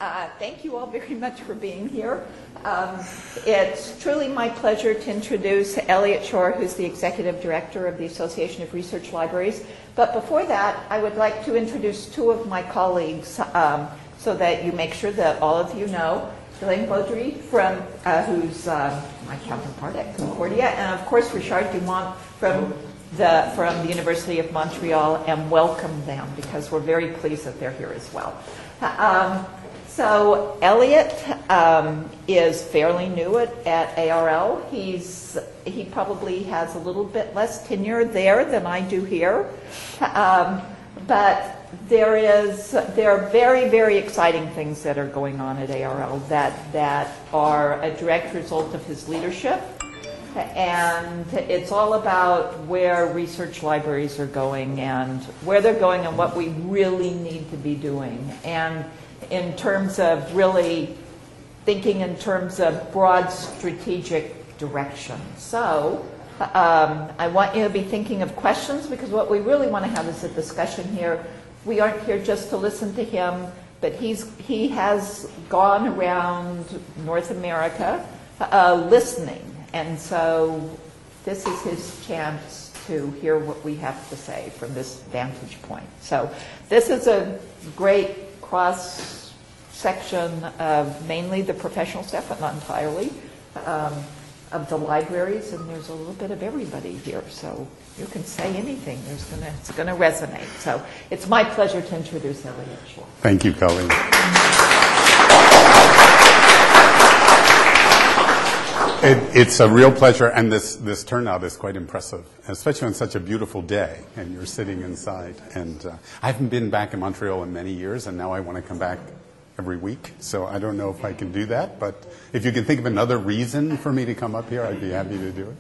Thank you all very much for being here. It's truly my pleasure to introduce Elliot Shore, who's the Executive Director of the Association of Research Libraries. But before that, I would like to introduce two of my colleagues so that you make sure that all of you know. Elaine Baudry, who's my counterpart at Concordia, and of course Richard Dumont from the University of Montreal, and welcome them because we're very pleased that they're here as well. So Elliot is fairly new at ARL. He probably has a little bit less tenure there than I do here, but there are very, very exciting things that are going on at ARL that are a direct result of his leadership. And it's all about where research libraries are going and where they're going and what we really need to be doing. And in terms of really thinking in terms of broad strategic direction. So I want you to be thinking of questions because what we really want to have is a discussion here. We aren't here just to listen to him, but he has gone around North America listening. And so this is his chance to hear what we have to say from this vantage point. So this is a great cross-section of mainly the professional staff, but not entirely, of the libraries, and there's a little bit of everybody here. So you can say anything. It's going to resonate. So it's my pleasure to introduce Elliot Shore. Thank you, Colleen. It's a real pleasure, and this turnout is quite impressive, especially on such a beautiful day, and you're sitting inside. And I haven't been back in Montreal in many years, and now I want to come back every week. So I don't know if I can do that, but if you can think of another reason for me to come up here, I'd be happy to do it.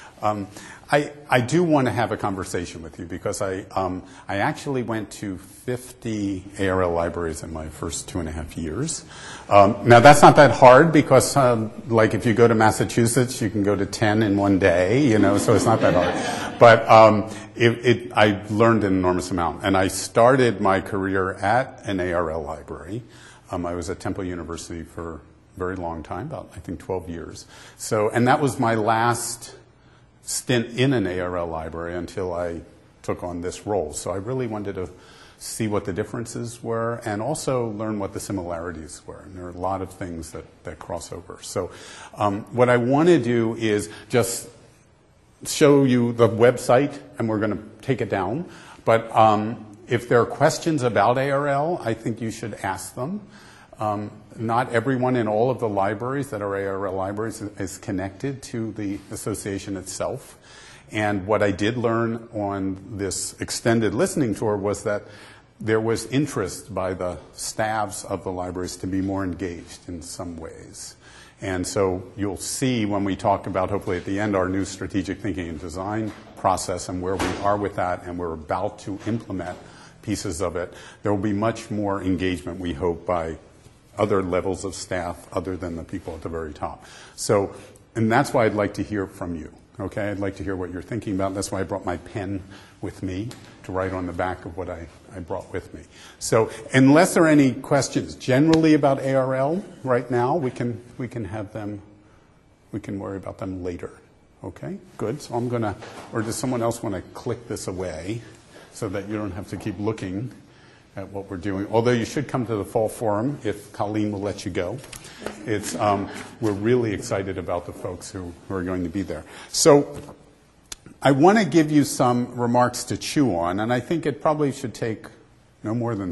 I do want to have a conversation with you because I actually went to 50 ARL libraries in my first 2.5 years. Now that's not that hard because like if you go to Massachusetts, you can go to 10 in one day, so it's not that hard. But I learned an enormous amount. And I started my career at an ARL library. I was at Temple University for a very long time, about I think 12 years. And that was my last stint in an ARL library until I took on this role. So I really wanted to see what the differences were and also learn what the similarities were. And there are a lot of things that cross over. So what I want to do is just show you the website, and we're going to take it down. But if there are questions about ARL, I think you should ask them. Not everyone in all of the libraries that are ARL libraries is connected to the association itself. And what I did learn on this extended listening tour was that there was interest by the staffs of the libraries to be more engaged in some ways. And so you'll see when we talk about, hopefully at the end, our new strategic thinking and design process and where we are with that, and we're about to implement pieces of it, there will be much more engagement, we hope, by other levels of staff other than the people at the very top. So, and that's why I'd like to hear from you, okay? I'd like to hear what you're thinking about. That's why I brought my pen with me to write on the back of what I brought with me. So, unless there are any questions generally about ARL right now, we can have them, we can worry about them later, okay? Good, so I'm gonna, or does someone else want to click this away so that you don't have to keep looking at what we're doing, although you should come to the fall forum if Colleen will let you go. It's, we're really excited about the folks who are going to be there. So I want to give you some remarks to chew on, and I think it probably should take no more than,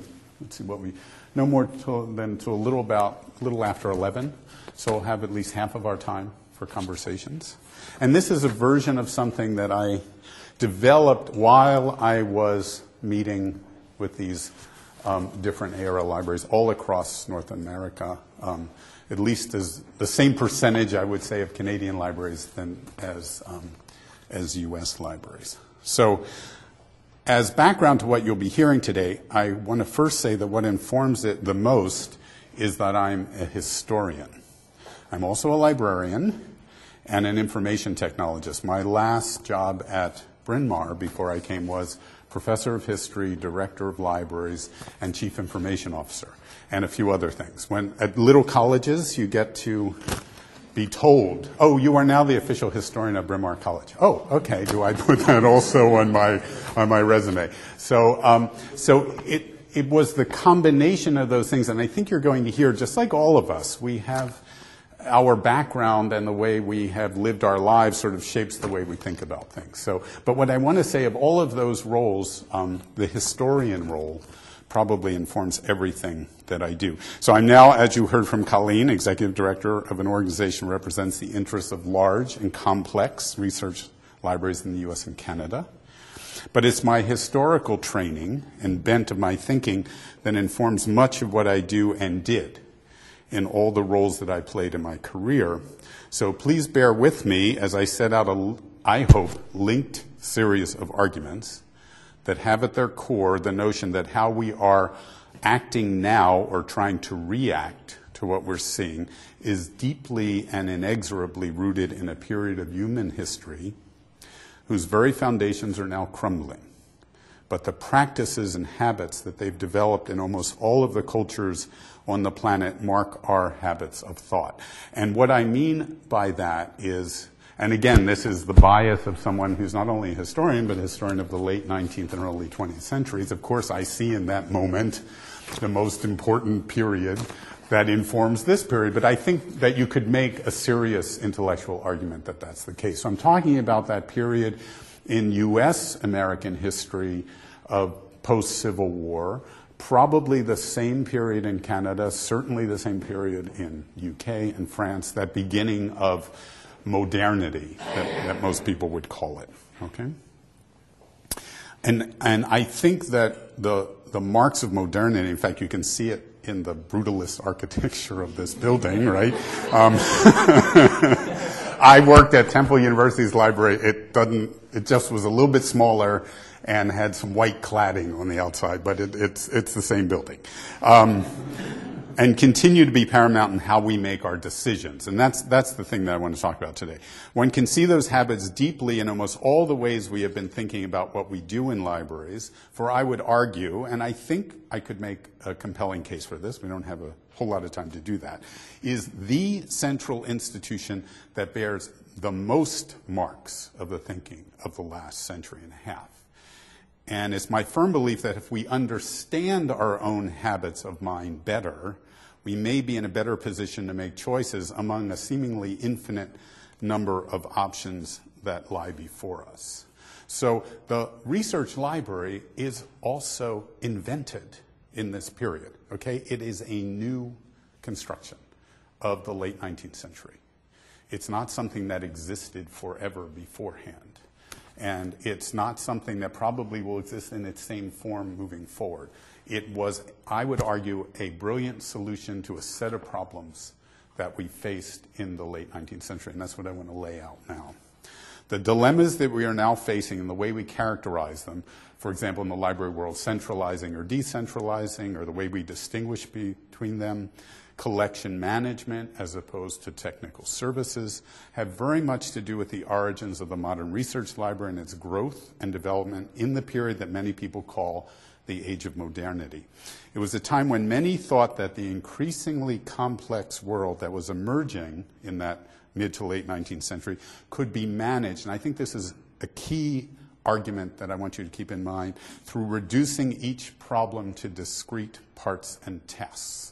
no more than to a little after 11, so we'll have at least half of our time for conversations. And this is a version of something that I developed while I was meeting with these different ARL libraries all across North America, at least as the same percentage, I would say, of Canadian libraries as U.S. libraries. So as background to what you'll be hearing today, I want to first say that what informs it the most is that I'm a historian. I'm also a librarian and an information technologist. My last job at Bryn Mawr before I came was professor of history, director of libraries, and chief information officer, and a few other things. When at little colleges, you get to be told, oh, you are now the official historian of Bryn Mawr College. Oh, okay, do I put that also on my resume? So it was the combination of those things, and I think you're going to hear, just like all of us, we have our background and the way we have lived our lives sort of shapes the way we think about things. So, but what I want to say of all of those roles, the historian role probably informs everything that I do. So I'm now, as you heard from Colleen, executive director of an organization that represents the interests of large and complex research libraries in the U.S. and Canada. But it's my historical training and bent of my thinking that informs much of what I do and did in all the roles that I played in my career. So please bear with me as I set out I hope, linked series of arguments that have at their core the notion that how we are acting now or trying to react to what we're seeing is deeply and inexorably rooted in a period of human history whose very foundations are now crumbling. But the practices and habits that they've developed in almost all of the cultures on the planet mark our habits of thought. And what I mean by that is, and again, this is the bias of someone who's not only a historian, but a historian of the late 19th and early 20th centuries. Of course, I see in that moment the most important period that informs this period. But I think that you could make a serious intellectual argument that that's the case. So I'm talking about that period in U.S. American history of post-Civil War, probably the same period in Canada, certainly the same period in UK and France, that beginning of modernity that most people would call it. Okay? And I think that the marks of modernity, in fact, you can see it in the brutalist architecture of this building, right? I worked at Temple University's library. It just was a little bit smaller and had some white cladding on the outside, but it's the same building. And continue to be paramount in how we make our decisions. And that's the thing that I want to talk about today. One can see those habits deeply in almost all the ways we have been thinking about what we do in libraries. For I would argue, and I think I could make a compelling case for this, we don't have a whole lot of time to do that, is the central institution that bears the most marks of the thinking of the last century and a half. And it's my firm belief that if we understand our own habits of mind better, we may be in a better position to make choices among a seemingly infinite number of options that lie before us. So the research library is also invented in this period, okay? It is a new construction of the late 19th century. It's not something that existed forever beforehand. And it's not something that probably will exist in its same form moving forward. It was, I would argue, a brilliant solution to a set of problems that we faced in the late 19th century, and that's what I want to lay out now. The dilemmas that we are now facing and the way we characterize them, for example, in the library world, centralizing or decentralizing, or the way we distinguish between them, collection management as opposed to technical services, have very much to do with the origins of the modern research library and its growth and development in the period that many people call the age of modernity. It was a time when many thought that the increasingly complex world that was emerging in that mid to late 19th century could be managed, and I think this is a key argument that I want you to keep in mind, through reducing each problem to discrete parts and tasks.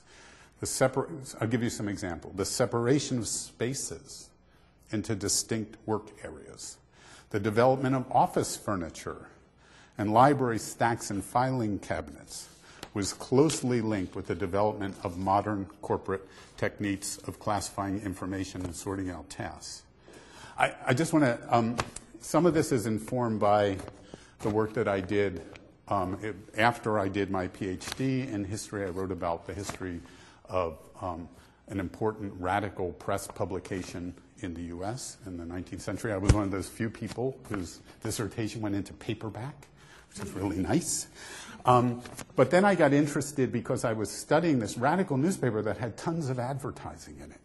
I'll give you some example. The separation of spaces into distinct work areas, the development of office furniture and library stacks and filing cabinets was closely linked with the development of modern corporate techniques of classifying information and sorting out tasks. I just want to, some of this is informed by the work that I did after I did my PhD in history. I wrote about the history of an important radical press publication in the U.S. in the 19th century. I was one of those few people whose dissertation went into paperback, which is really nice. But then I got interested because I was studying this radical newspaper that had tons of advertising in it,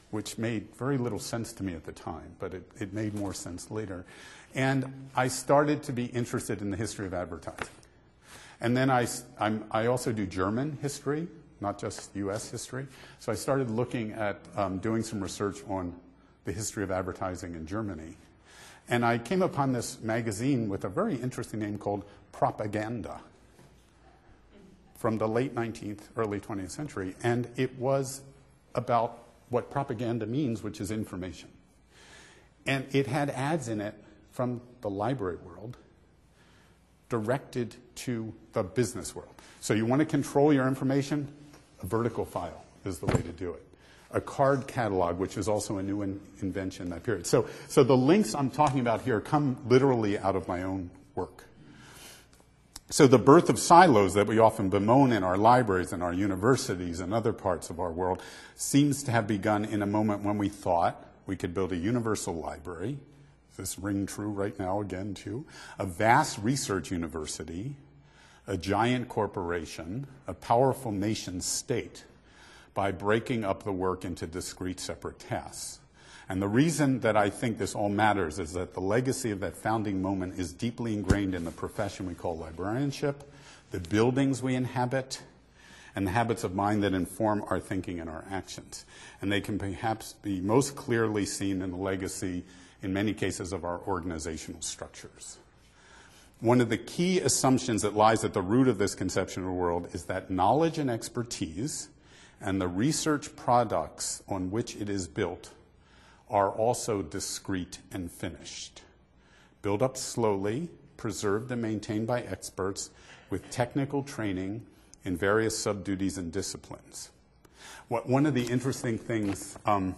which made very little sense to me at the time, but it made more sense later. And I started to be interested in the history of advertising. And then I also do German history, not just US history. So I started looking at doing some research on the history of advertising in Germany. And I came upon this magazine with a very interesting name called Propaganda from the late 19th, early 20th century. And it was about what propaganda means, which is information. And it had ads in it from the library world directed to the business world. So you want to control your information? A vertical file is the way to do it. A card catalog, which is also a new invention in that period. So the links I'm talking about here come literally out of my own work. So the birth of silos that we often bemoan in our libraries and our universities and other parts of our world seems to have begun in a moment when we thought we could build a universal library. Does this ring true right now again, too? A vast research university, a giant corporation, a powerful nation state, by breaking up the work into discrete separate tasks. And the reason that I think this all matters is that the legacy of that founding moment is deeply ingrained in the profession we call librarianship, the buildings we inhabit, and the habits of mind that inform our thinking and our actions. And they can perhaps be most clearly seen in the legacy, in many cases, of our organizational structures. One of the key assumptions that lies at the root of this conception of the world is that knowledge and expertise and the research products on which it is built are also discrete and finished. Built up slowly, preserved and maintained by experts with technical training in various sub-duties and disciplines. One of the interesting things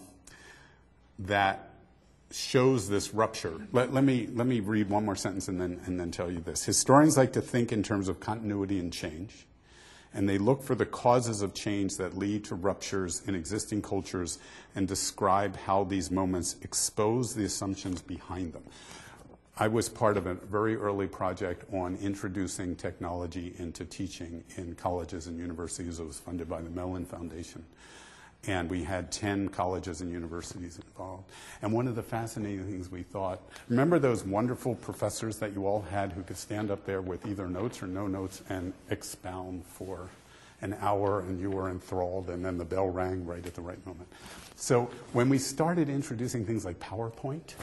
that shows this rupture, let me read one more sentence and then tell you this. Historians like to think in terms of continuity and change, and they look for the causes of change that lead to ruptures in existing cultures and describe how these moments expose the assumptions behind them. I was part of a very early project on introducing technology into teaching in colleges and universities. It was funded by the Mellon Foundation. And we had 10 colleges and universities involved. And one of the fascinating things we thought, remember those wonderful professors that you all had who could stand up there with either notes or no notes and expound for an hour, and you were enthralled, and then the bell rang right at the right moment. So when we started introducing things like PowerPoint,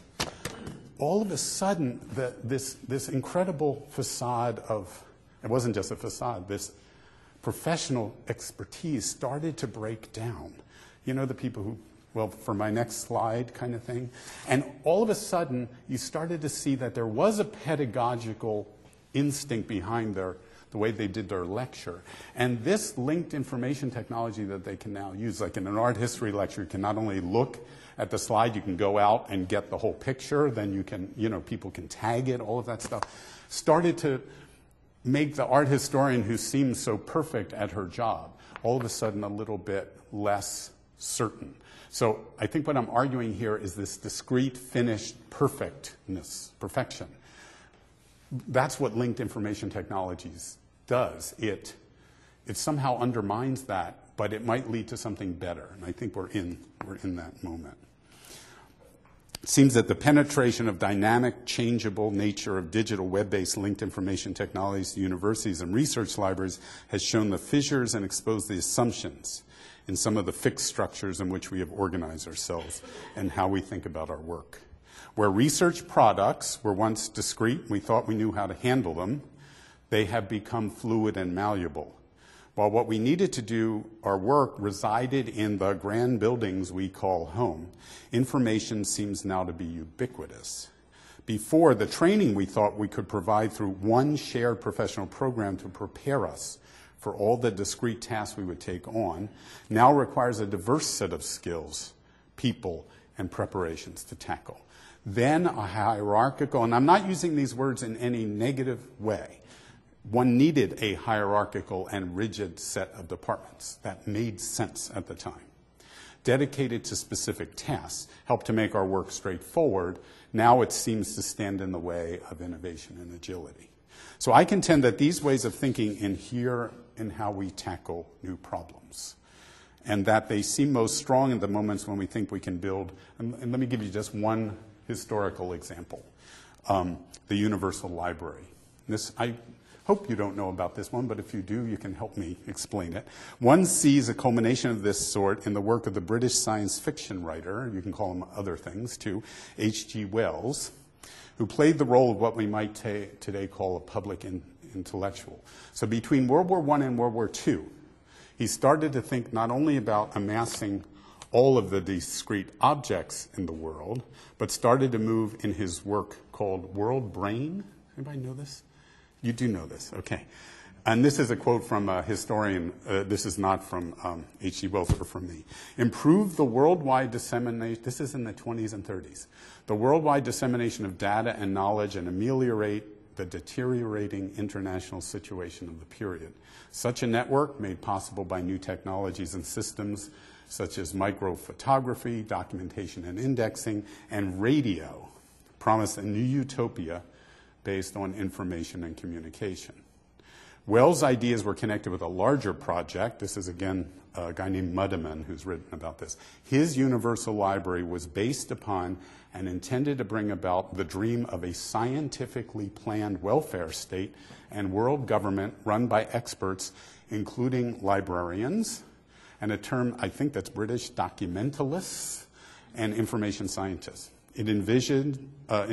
all of a sudden this incredible facade of, it wasn't just a facade, this professional expertise started to break down. You know, the people who, well, for my next slide kind of thing. And all of a sudden, you started to see that there was a pedagogical instinct behind the way they did their lecture. And this linked information technology that they can now use, like in an art history lecture, you can not only look at the slide, you can go out and get the whole picture, then you can, people can tag it, all of that stuff, started to make the art historian who seems so perfect at her job all of a sudden a little bit less certain. So I think what I'm arguing here is this discrete, finished perfection. That's what linked information technologies does. It somehow undermines that, but it might lead to something better. And I think we're in that moment. It seems that the penetration of dynamic, changeable nature of digital web-based linked information technologies to universities and research libraries has shown the fissures and exposed the assumptions in some of the fixed structures in which we have organized ourselves and how we think about our work. Where research products were once discrete, we thought we knew how to handle them, they have become fluid and malleable. While what we needed to do, our work, resided in the grand buildings we call home, information seems now to be ubiquitous. Before, the training we thought we could provide through one shared professional program to prepare us for all the discrete tasks we would take on now requires a diverse set of skills, people, and preparations to tackle. Then a hierarchical, and I'm not using these words in any negative way, one needed a hierarchical and rigid set of departments that made sense at the time. Dedicated to specific tasks, helped to make our work straightforward. Now it seems to stand in the way of innovation and agility. So I contend that these ways of thinking inhere in how we tackle new problems. and that they seem most strong in the moments when we think we can build. And let me give you just one historical example, the Universal Library. I hope you don't know about this one, but if you do, you can help me explain it. One sees a culmination of this sort in the work of the British science fiction writer, you can call him other things too, H.G. Wells, who played the role of what we might today call a public intellectual. So between World War I and World War II, he started to think not only about amassing all of the discrete objects in the world, but started to move in his work called World Brain. Anybody know this? You do know this, okay. And this is a quote from a historian. This is not from H.G. Wells or from me. Improve the worldwide dissemination, this is in the 20s and 30s, the worldwide dissemination of data and knowledge and ameliorate the deteriorating international situation of the period. Such a network, made possible by new technologies and systems such as microphotography, documentation and indexing, and radio, promised a new utopia based on information and communication. Wells' ideas were connected with a larger project. This is, again, a guy named Muddiman who's written about this. His Universal Library was based upon and intended to bring about the dream of a scientifically planned welfare state and world government run by experts, including librarians, and a term, I think that's British, documentalists, and information scientists. It envisaged,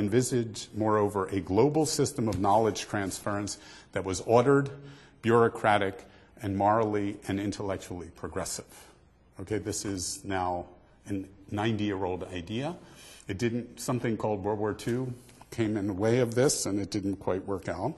moreover, a global system of knowledge transference that was ordered, bureaucratic, and morally and intellectually progressive. Okay, this is now a 90-year-old idea. It didn't, something called World War II came in the way of this, and it didn't quite work out.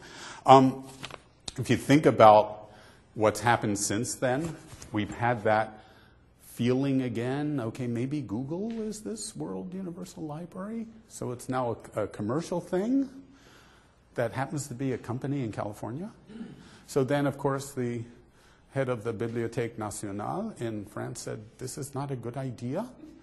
If you think about what's happened since then, we've had that feeling again, okay, maybe Google is this World Universal Library, so it's now a commercial thing that happens to be a company in California. So then, of course, the head of the Bibliothèque Nationale in France said, this is not a good idea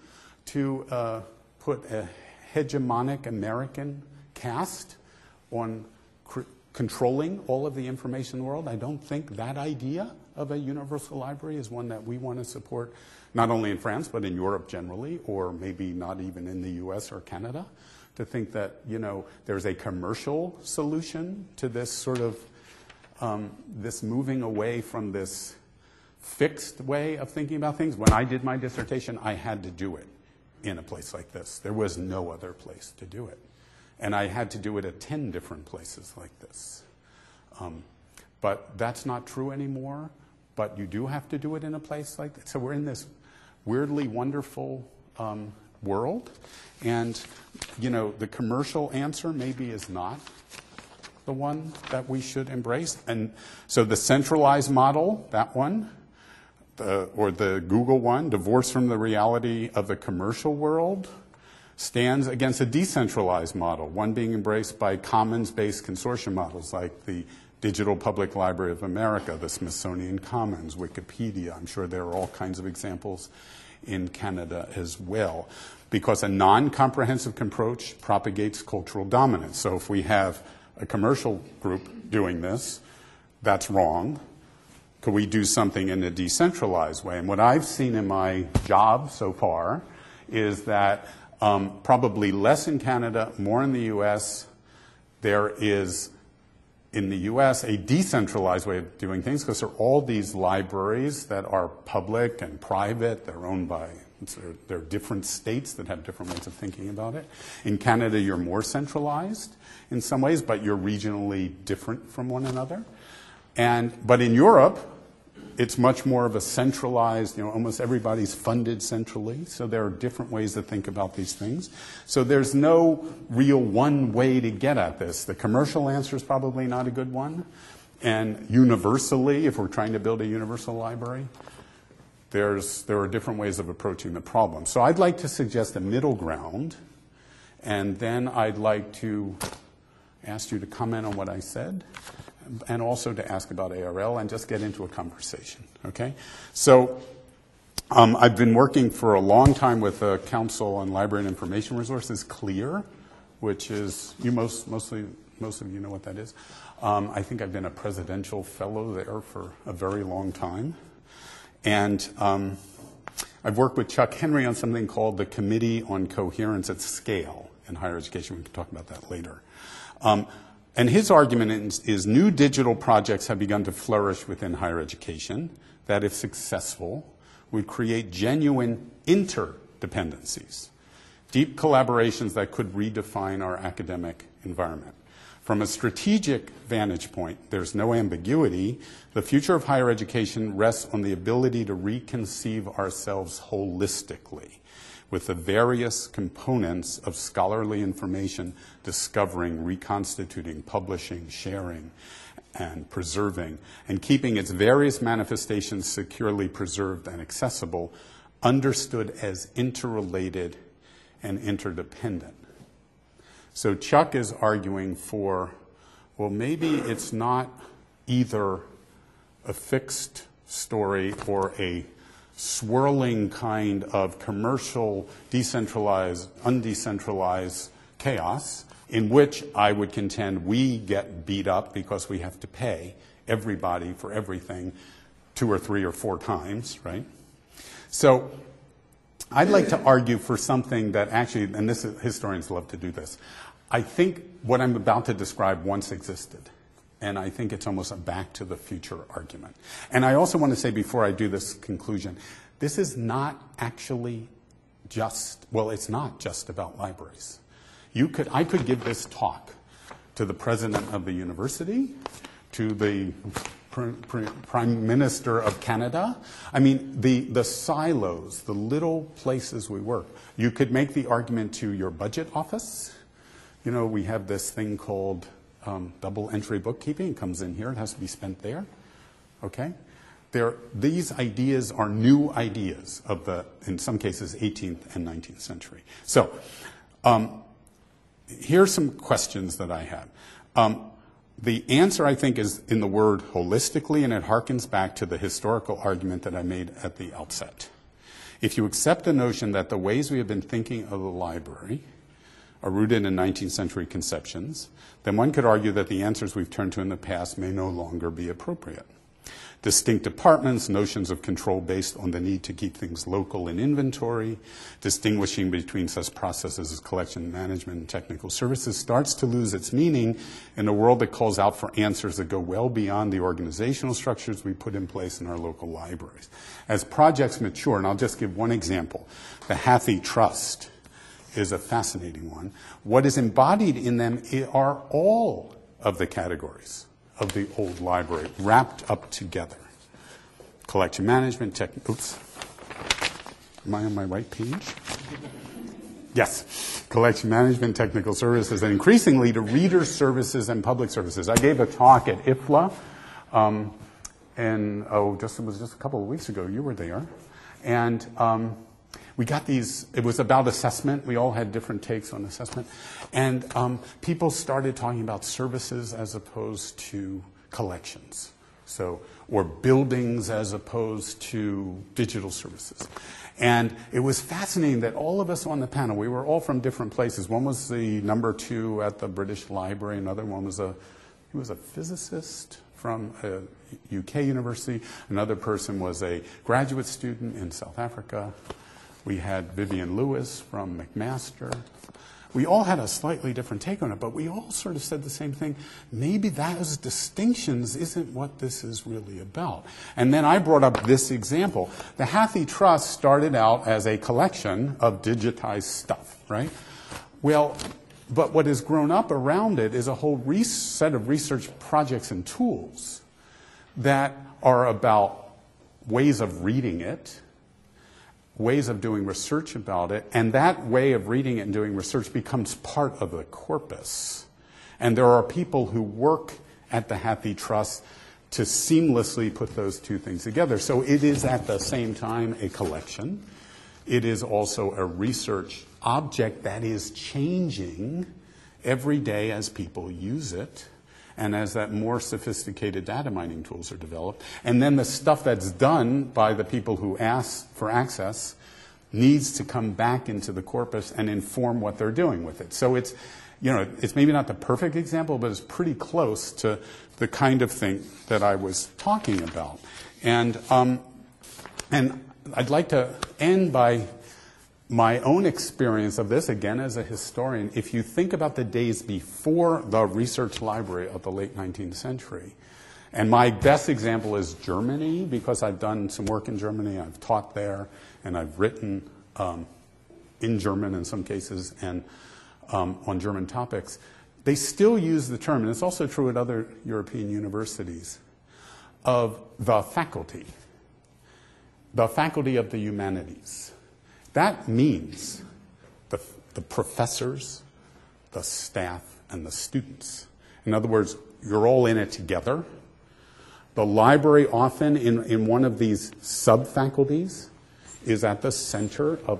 to put a hegemonic American caste on controlling all of the information in the world. I don't think that idea of a universal library is one that we want to support, not only in France, but in Europe generally, or maybe not even in the US or Canada, to think that, you know, there's a commercial solution to this sort of, this moving away from this fixed way of thinking about things. When I did my dissertation, I had to do it in a place like this. There was no other place to do it. And I had to do it at 10 different places like this. But that's not true anymore. But you do have to do it in a place like that. So we're in this weirdly wonderful world. And, you know, the commercial answer maybe is not the one that we should embrace. And so the centralized model, that one, or the Google one, divorced from the reality of the commercial world, stands against a decentralized model, one being embraced by commons-based consortium models like the Digital Public Library of America, the Smithsonian Commons, Wikipedia. I'm sure there are all kinds of examples in Canada as well, because a non-comprehensive approach propagates cultural dominance. So if we have a commercial group doing this, that's wrong. Could we do something in a decentralized way? And what I've seen in my job so far is that probably less in Canada, more in the US, there is in the US a decentralized way of doing things, because there are all these libraries that are public and private. They're owned by, there are different states that have different ways of thinking about it. In Canada, you're more centralized in some ways, but you're regionally different from one another. But in Europe, it's much more of a centralized, you know, almost everybody's funded centrally. So there are different ways to think about these things. So there's no real one way to get at this. The commercial answer is probably not a good one. And universally, if we're trying to build a universal library, there are different ways of approaching the problem. So I'd like to suggest a middle ground. And then I'd like to ask you to comment on what I said, and also to ask about ARL, and just get into a conversation, okay? So I've been working for a long time with the Council on Library and Information Resources, CLIR, which is, most of you know what that is. I think I've been a presidential fellow there for a very long time. And I've worked with Chuck Henry on something called the Committee on Coherence at Scale in higher education. We can talk about that later. And his argument is new digital projects have begun to flourish within higher education that, if successful, would create genuine interdependencies, deep collaborations that could redefine our academic environment. From a strategic vantage point, there's no ambiguity. The future of higher education rests on the ability to reconceive ourselves holistically with the various components of scholarly information, discovering, reconstituting, publishing, sharing, and preserving, and keeping its various manifestations securely preserved and accessible, understood as interrelated and interdependent. So Chuck is arguing for, well, maybe it's not either a fixed story or a swirling kind of commercial, decentralized, undecentralized chaos in which I would contend we get beat up because we have to pay everybody for everything 2 or 3 or 4 times, right? So I'd like to argue for something that actually, and this is, historians love to do this, I think what I'm about to describe once existed. And I think it's almost a back to the future argument. And I also want to say before I do this conclusion, this is not actually just, well, it's not just about libraries. I could give this talk to the president of the university, to the Prime Minister of Canada. I mean, the silos, the little places we work. You could make the argument to your budget office. You know, we have this thing called double entry bookkeeping. It comes in here. It has to be spent there. Okay? These ideas are new ideas of the, in some cases, 18th and 19th century. So here's some questions that I have. The answer, I think, is in the word holistically, and it harkens back to the historical argument that I made at the outset. If you accept the notion that the ways we have been thinking of the library are rooted in 19th century conceptions, then one could argue that the answers we've turned to in the past may no longer be appropriate. Distinct departments, notions of control based on the need to keep things local in inventory, distinguishing between such processes as collection, management, and technical services starts to lose its meaning in a world that calls out for answers that go well beyond the organizational structures we put in place in our local libraries. As projects mature, and I'll just give one example, the Hathi Trust is a fascinating one. What is embodied in them are all of the categories of the old library wrapped up together. Collection management, oops. Am I on my right page? Yes. Collection management, technical services, and increasingly to reader services and public services. I gave a talk at IFLA, and it was just a couple of weeks ago. You were there. And we got these, it was about assessment. We all had different takes on assessment. And people started talking about services as opposed to collections. So, or buildings as opposed to digital services. And it was fascinating that all of us on the panel, we were all from different places. One was the number 2 at the British Library. Another one was he was a physicist from a UK university. Another person was a graduate student in South Africa. We had Vivian Lewis from McMaster. We all had a slightly different take on it, but we all sort of said the same thing. Maybe those distinctions isn't what this is really about. And then I brought up this example. The Hathi Trust started out as a collection of digitized stuff, right? Well, but what has grown up around it is a whole set of research projects and tools that are about ways of reading it, ways of doing research about it, and that way of reading it and doing research becomes part of the corpus. And there are people who work at the Hathi Trust to seamlessly put those two things together. So it is at the same time a collection. It is also a research object that is changing every day as people use it and as that more sophisticated data mining tools are developed. And then the stuff that's done by the people who ask for access needs to come back into the corpus and inform what they're doing with it. So it's, it's maybe not the perfect example, but it's pretty close to the kind of thing that I was talking about. And I'd like to end by my own experience of this, again, as a historian. If you think about the days before the research library of the late 19th century, and my best example is Germany, because I've done some work in Germany, I've taught there, and I've written in German in some cases, and on German topics. They still use the term, and it's also true at other European universities, of the faculty of the humanities. That means the professors, the staff, and the students. In other words, you're all in it together. The library often in one of these sub-faculties is at the center of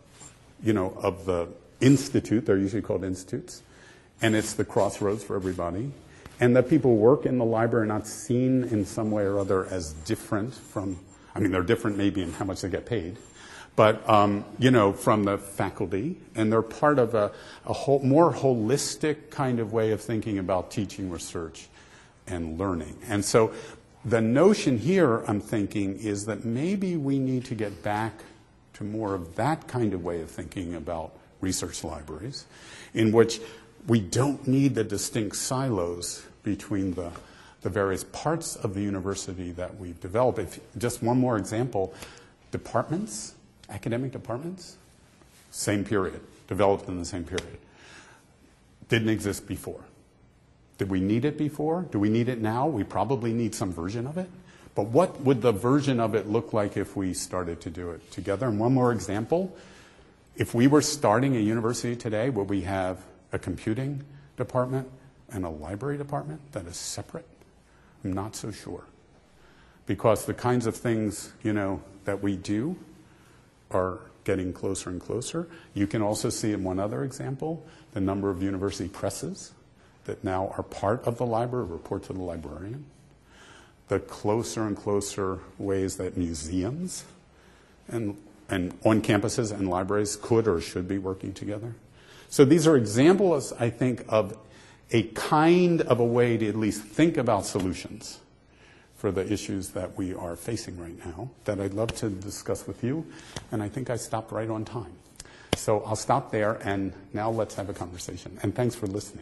the institute. They're usually called institutes. And it's the crossroads for everybody. And that people who work in the library are not seen in some way or other as different from, I mean, they're different maybe in how much they get paid, but, from the faculty. And they're part of a more holistic kind of way of thinking about teaching, research, and learning. And so the notion here, I'm thinking, is that maybe we need to get back to more of that kind of way of thinking about research libraries, in which we don't need the distinct silos between the various parts of the university that we've developed. Just one more example, departments, academic departments, same period, developed in the same period. Didn't exist before. Did we need it before? Do we need it now? We probably need some version of it. But what would the version of it look like if we started to do it together? And one more example, if we were starting a university today, would we have a computing department and a library department that is separate? I'm not so sure. Because the kinds of things, that we do are getting closer and closer. You can also see in one other example, the number of university presses that now are part of the library, report to the librarian. The closer and closer ways that museums and on campuses and libraries could or should be working together. So these are examples, I think, of a kind of a way to at least think about solutions for the issues that we are facing right now that I'd love to discuss with you. And I think I stopped right on time. So I'll stop there, and now let's have a conversation. And thanks for listening.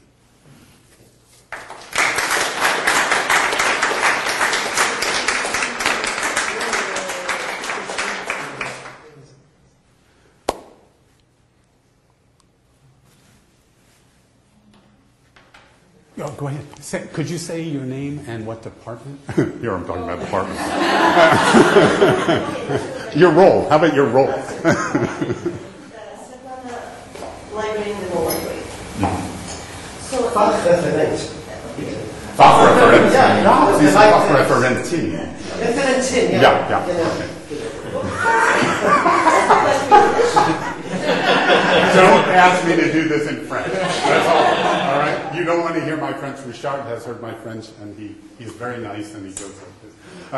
Oh, go ahead. Could you say your name and what department? Here I'm talking about department. Your role. How about your role? Library in the library. So Fachreferent. Fachreferent. Ja, Sie sind Fachreferentin. Referentin, ja. Ja. Genau. Don't ask me to do this in French. That's all right? You don't want to hear my French. Richard has heard my French, and he's very nice, and he goes like this.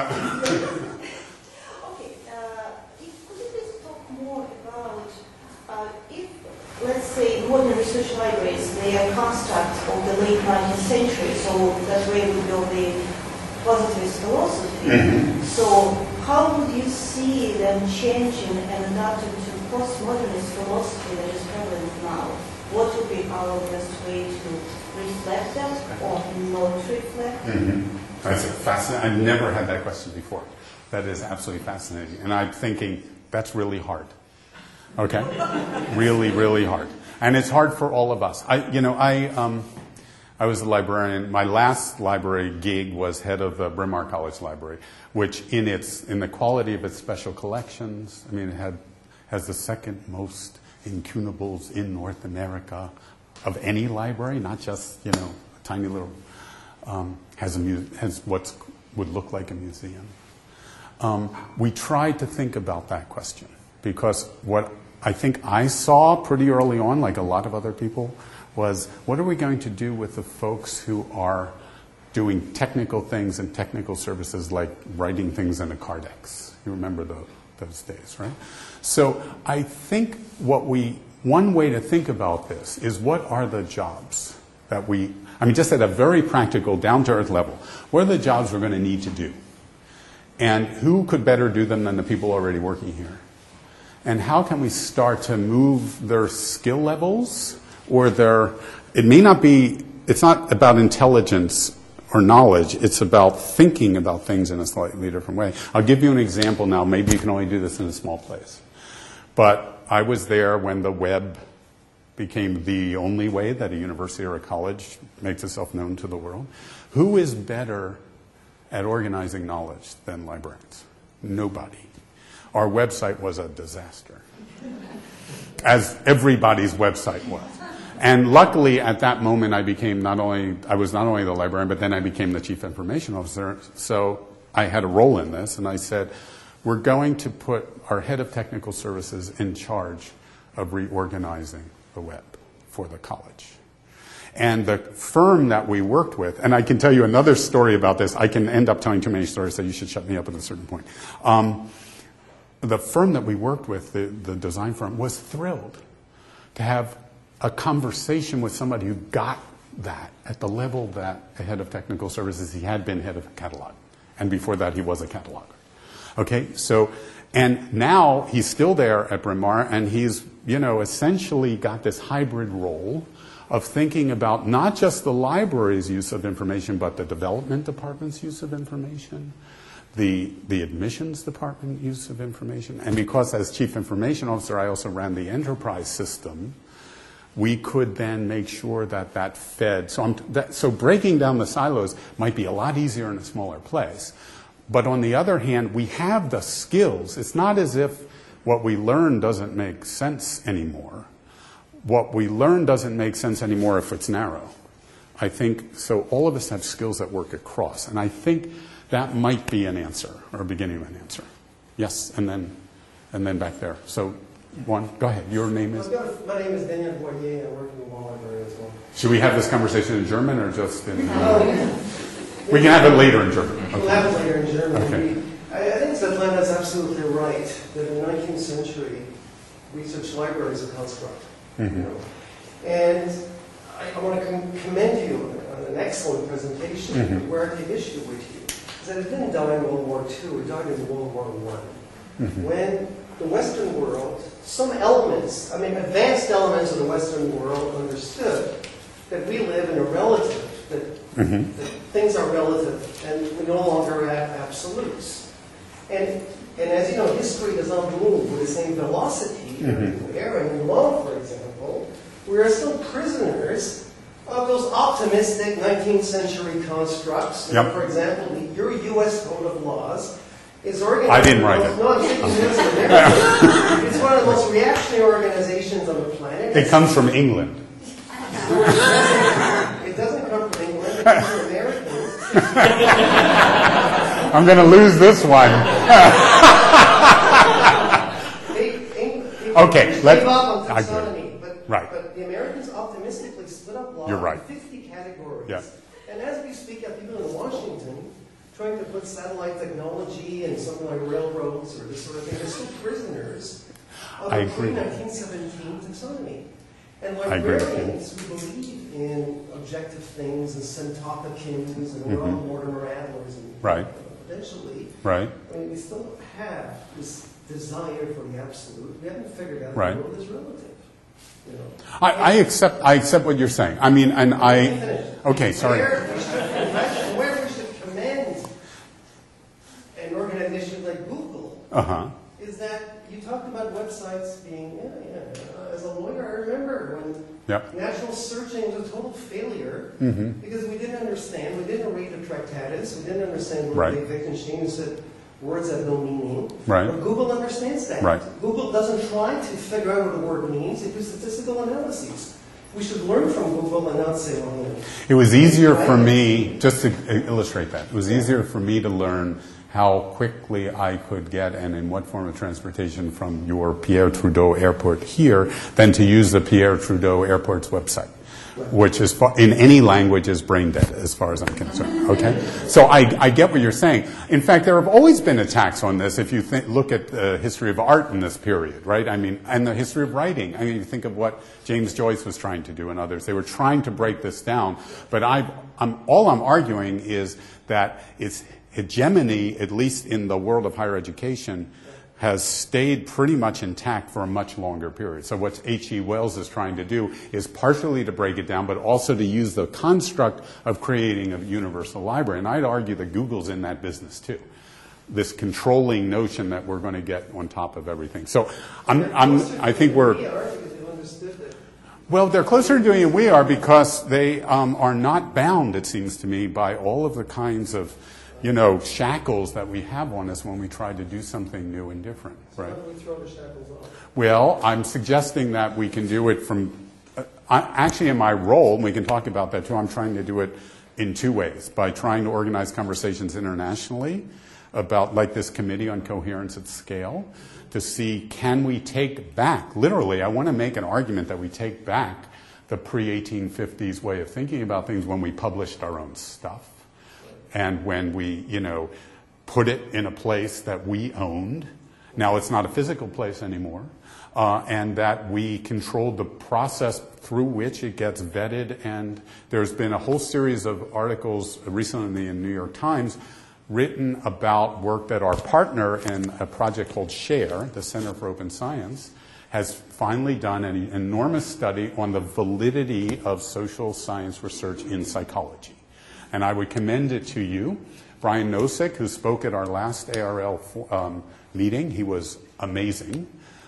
Okay, could you please talk more about if, let's say, modern research libraries, they are constructs of the late 19th century, so that way we build the positivist philosophy. Mm-hmm. So how would you see them changing and adapting to postmodernist philosophy that is prevalent now? What would be our best way to reflect that or not reflect? Mm-hmm. That's fascinating. I've never had that question before. That is absolutely fascinating. And I'm thinking, that's really hard. Okay? Really, really hard. And it's hard for all of us. I was a librarian. My last library gig was head of the Bryn Mawr College Library, which in the quality of its special collections, I mean, it has the second most incunables in North America of any library, not just, a tiny little, has what would look like a museum. We tried to think about that question because what I think I saw pretty early on, like a lot of other people, was what are we going to do with the folks who are doing technical things and technical services like writing things in a Cardex? You remember those days, right? So I think one way to think about this is what are the jobs that just at a very practical, down-to-earth level, what are the jobs we're going to need to do? And who could better do them than the people already working here? And how can we start to move their skill levels or it may not be, it's not about intelligence or knowledge, it's about thinking about things in a slightly different way. I'll give you an example now. Maybe you can only do this in a small place. But I was there when the web became the only way that a university or a college makes itself known to the world. Who is better at organizing knowledge than librarians? Nobody. Our website was a disaster, as everybody's website was. And luckily, at that moment, I was not only the librarian, but then I became the chief information officer. So I had a role in this, and I said, we're going to put our head of technical services in charge of reorganizing the web for the college. And the firm that we worked with, and I can tell you another story about this. I can end up telling too many stories, so you should shut me up at a certain point. The firm that we worked with, the design firm, was thrilled to have a conversation with somebody who got that at the level that a head of technical services, he had been head of a catalog. And before that, he was a cataloger. Okay, so, and now he's still there at Bryn Mawr, and he's, essentially got this hybrid role of thinking about not just the library's use of information, but the development department's use of information, the admissions department use of information. And because as chief information officer, I also ran the enterprise system, we could then make sure that fed. So breaking down the silos might be a lot easier in a smaller place. But on the other hand, we have the skills. It's not as if what we learn doesn't make sense anymore. What we learn doesn't make sense anymore if it's narrow. I think, so all of us have skills that work across. And I think that might be an answer, or a beginning of an answer. Yes, and then back there. So, one, go ahead. Your name is? My name is Daniel Boyer. I work in the law library as well. Should we have this conversation in German or just in... We can have it later in German. Okay. We'll have it later in German. Okay. I think Svetlanda's absolutely right that in the 19th century, research library is a construct. Mm-hmm. And I want to commend you on an excellent presentation. Mm-hmm. Where I take issue with you is that it didn't die in World War II, it died in World War I. Mm-hmm. When the Western world, some elements, advanced elements of the Western world understood that we live in a relative, that, Mm-hmm. that things are relative, and we no longer have absolutes. And as you know, history does not move with the same velocity everywhere. And in law, for example, we are still prisoners of those optimistic 19th century constructs. Yep. For example, your U.S. Code of Laws is organized. I didn't write it. No, I'm thinking U.S. America. It's one of the most reactionary organizations on the planet. It comes from England. It doesn't come from England. It comes from Americans. I'm going to lose this one. Okay, they gave up on I agree. taxonomy, Right. but the Americans optimistically split up law You're right. into 50 categories. Yeah. And as we speak, you have people in Washington trying to put satellite technology and something like railroads or this sort of thing. They're still prisoners of I the agree. pre-1917 taxonomy. And I agree with you. librarians who believe in objective things and centopicans and Ronald Mortimer Adlers and Right. potentially, Right. we still have this desire for the absolute. We haven't figured out Right. the world is relative. You know. I accept what you're saying. Let me finish. Okay, sorry. Where we should commend an organization like Google Uh-huh. is that you talked about websites being, as a lawyer, I remember when Yep. natural searching was a total failure because we didn't understand, we didn't read the Tractatus, we didn't understand Right. what Wittgenstein said, words have no meaning. Right. But Google understands that. Right. Google doesn't try to figure out what the word means, it does statistical analyses. We should learn from Google and not say, well, It was easier for me, just to illustrate that, it was easier for me to learn how quickly I could get and in what form of transportation from your Pierre Trudeau Airport here than to use the Pierre Trudeau Airport's website, which is in any language is brain dead as far as I'm concerned. Okay, so I get what you're saying. In fact, there have always been attacks on this. If you look at the history of art in this period, right? I mean, and the history of writing. I mean, you think of what James Joyce was trying to do and others. They were trying to break this down. But all I'm arguing is that hegemony, at least in the world of higher education, has stayed pretty much intact for a much longer period. So what H.G. Wells is trying to do is partially to break it down, but also to use the construct of creating a universal library. And I'd argue that Google's in that business too. This controlling notion that we're going to get on top of everything. So I think we're... Well, they're closer to doing it than we are because they are not bound, it seems to me, by all of the kinds of, shackles that we have on us when we try to do something new and different, right? So how do we throw the shackles off? Well, I'm suggesting that we can do it from, actually in my role, and we can talk about that too, I'm trying to do it in two ways. By trying to organize conversations internationally about, like this Committee on Coherence at Scale, to see, can we take back, literally, I want to make an argument that we take back the pre-1850s way of thinking about things when we published our own stuff. And when we, put it in a place that we owned. Now it's not a physical place anymore. And that we controlled the process through which it gets vetted. And there's been a whole series of articles recently in the New York Times written about work that our partner in a project called SHARE, the Center for Open Science, has finally done an enormous study on the validity of social science research in psychology. And I would commend it to you. Brian Nosek, who spoke at our last ARL meeting, he was amazing,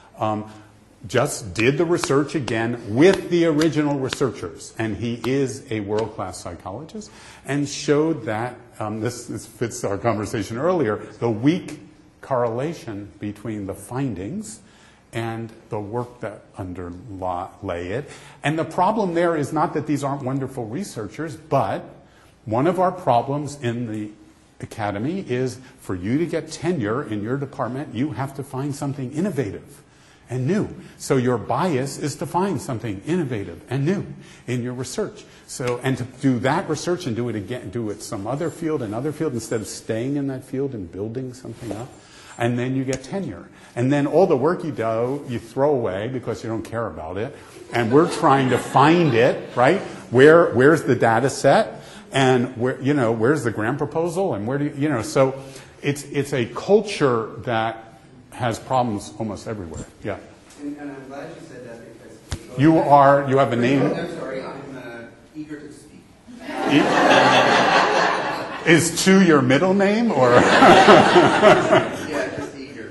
just did the research again with the original researchers. And he is a world-class psychologist and showed that, this fits our conversation earlier, the weak correlation between the findings and the work that underlay it. And the problem there is not that these aren't wonderful researchers, but one of our problems in the academy is for you to get tenure in your department, you have to find something innovative and new. So your bias is to find something innovative and new in your research. So, and to do that research and do it again, do it some other field, another field, instead of staying in that field and building something up. And then you get tenure. And then all the work you do, you throw away because you don't care about it. And we're trying to find it, right? Where's the data set? And where's the grant proposal? And where do you, so it's a culture that has problems almost everywhere. Yeah. And I'm glad you said that because you have a name. I'm sorry, I'm eager to speak. Is Tu your middle name or? Yeah, just eager.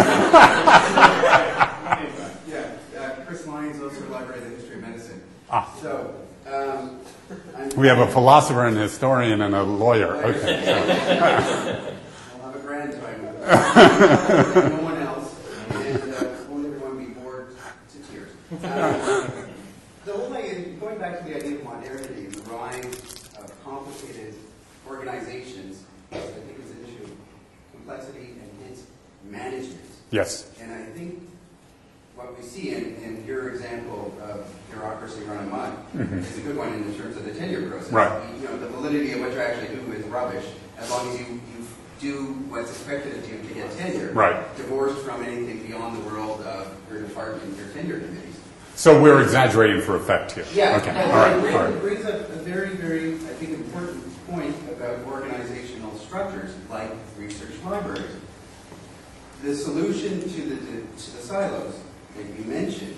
Chris Lyons, Oster Library of the History of Medicine. So, we have a philosopher and a historian and a lawyer. Okay. I'll have a grand time with it. No one else, and won't everyone be bored to tears. The whole thing, going back to the idea of modernity and the rise of complicated organizations, I think is an issue of complexity and its management. Yes. And I think what we see in your example of bureaucracy run amok is a good one in terms of the tenure process. Right. The validity of what you actually do is rubbish as long as you do what's expected of you to get tenure. Right. Divorced from anything beyond the world of your department, your tenure committees. So we're exaggerating for effect here. Yeah. Okay. And All right. it brings up a very, very, I think, important point about organizational structures like research libraries. The solution to the silos that you mentioned,